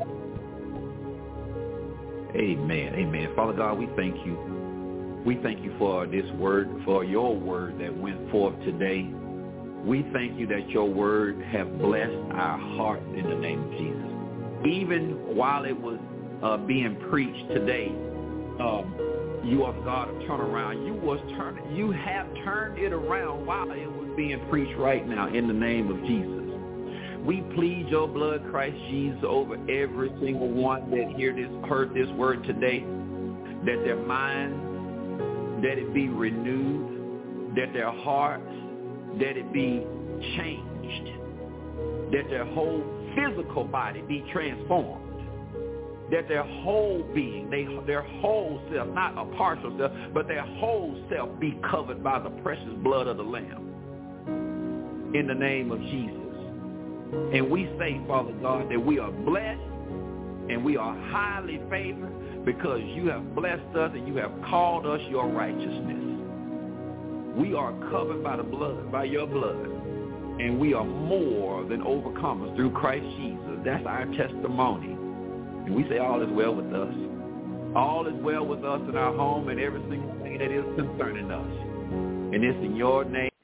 Amen. Amen. Father God, we thank you. We thank you for this word, for your word that went forth today. We thank you that your word have blessed our hearts in the name of Jesus. Even while it was being preached today, you are the God of turnaround. You have turned it around while it was being preached right now in the name of Jesus. We plead your blood, Christ Jesus, over every single one that heard this word today, that their minds, that it be renewed, that their hearts, that it be changed, that their whole physical body be transformed, that their whole being, their whole self, not a partial self, but their whole self be covered by the precious blood of the Lamb in the name of Jesus. And we say, Father God, that we are blessed and we are highly favored because you have blessed us and you have called us your righteousness. We are covered by the blood, by your blood, and we are more than overcomers through Christ Jesus. That's our testimony. And we say all is well with us. All is well with us in our home and every single thing that is concerning us. And it's in your name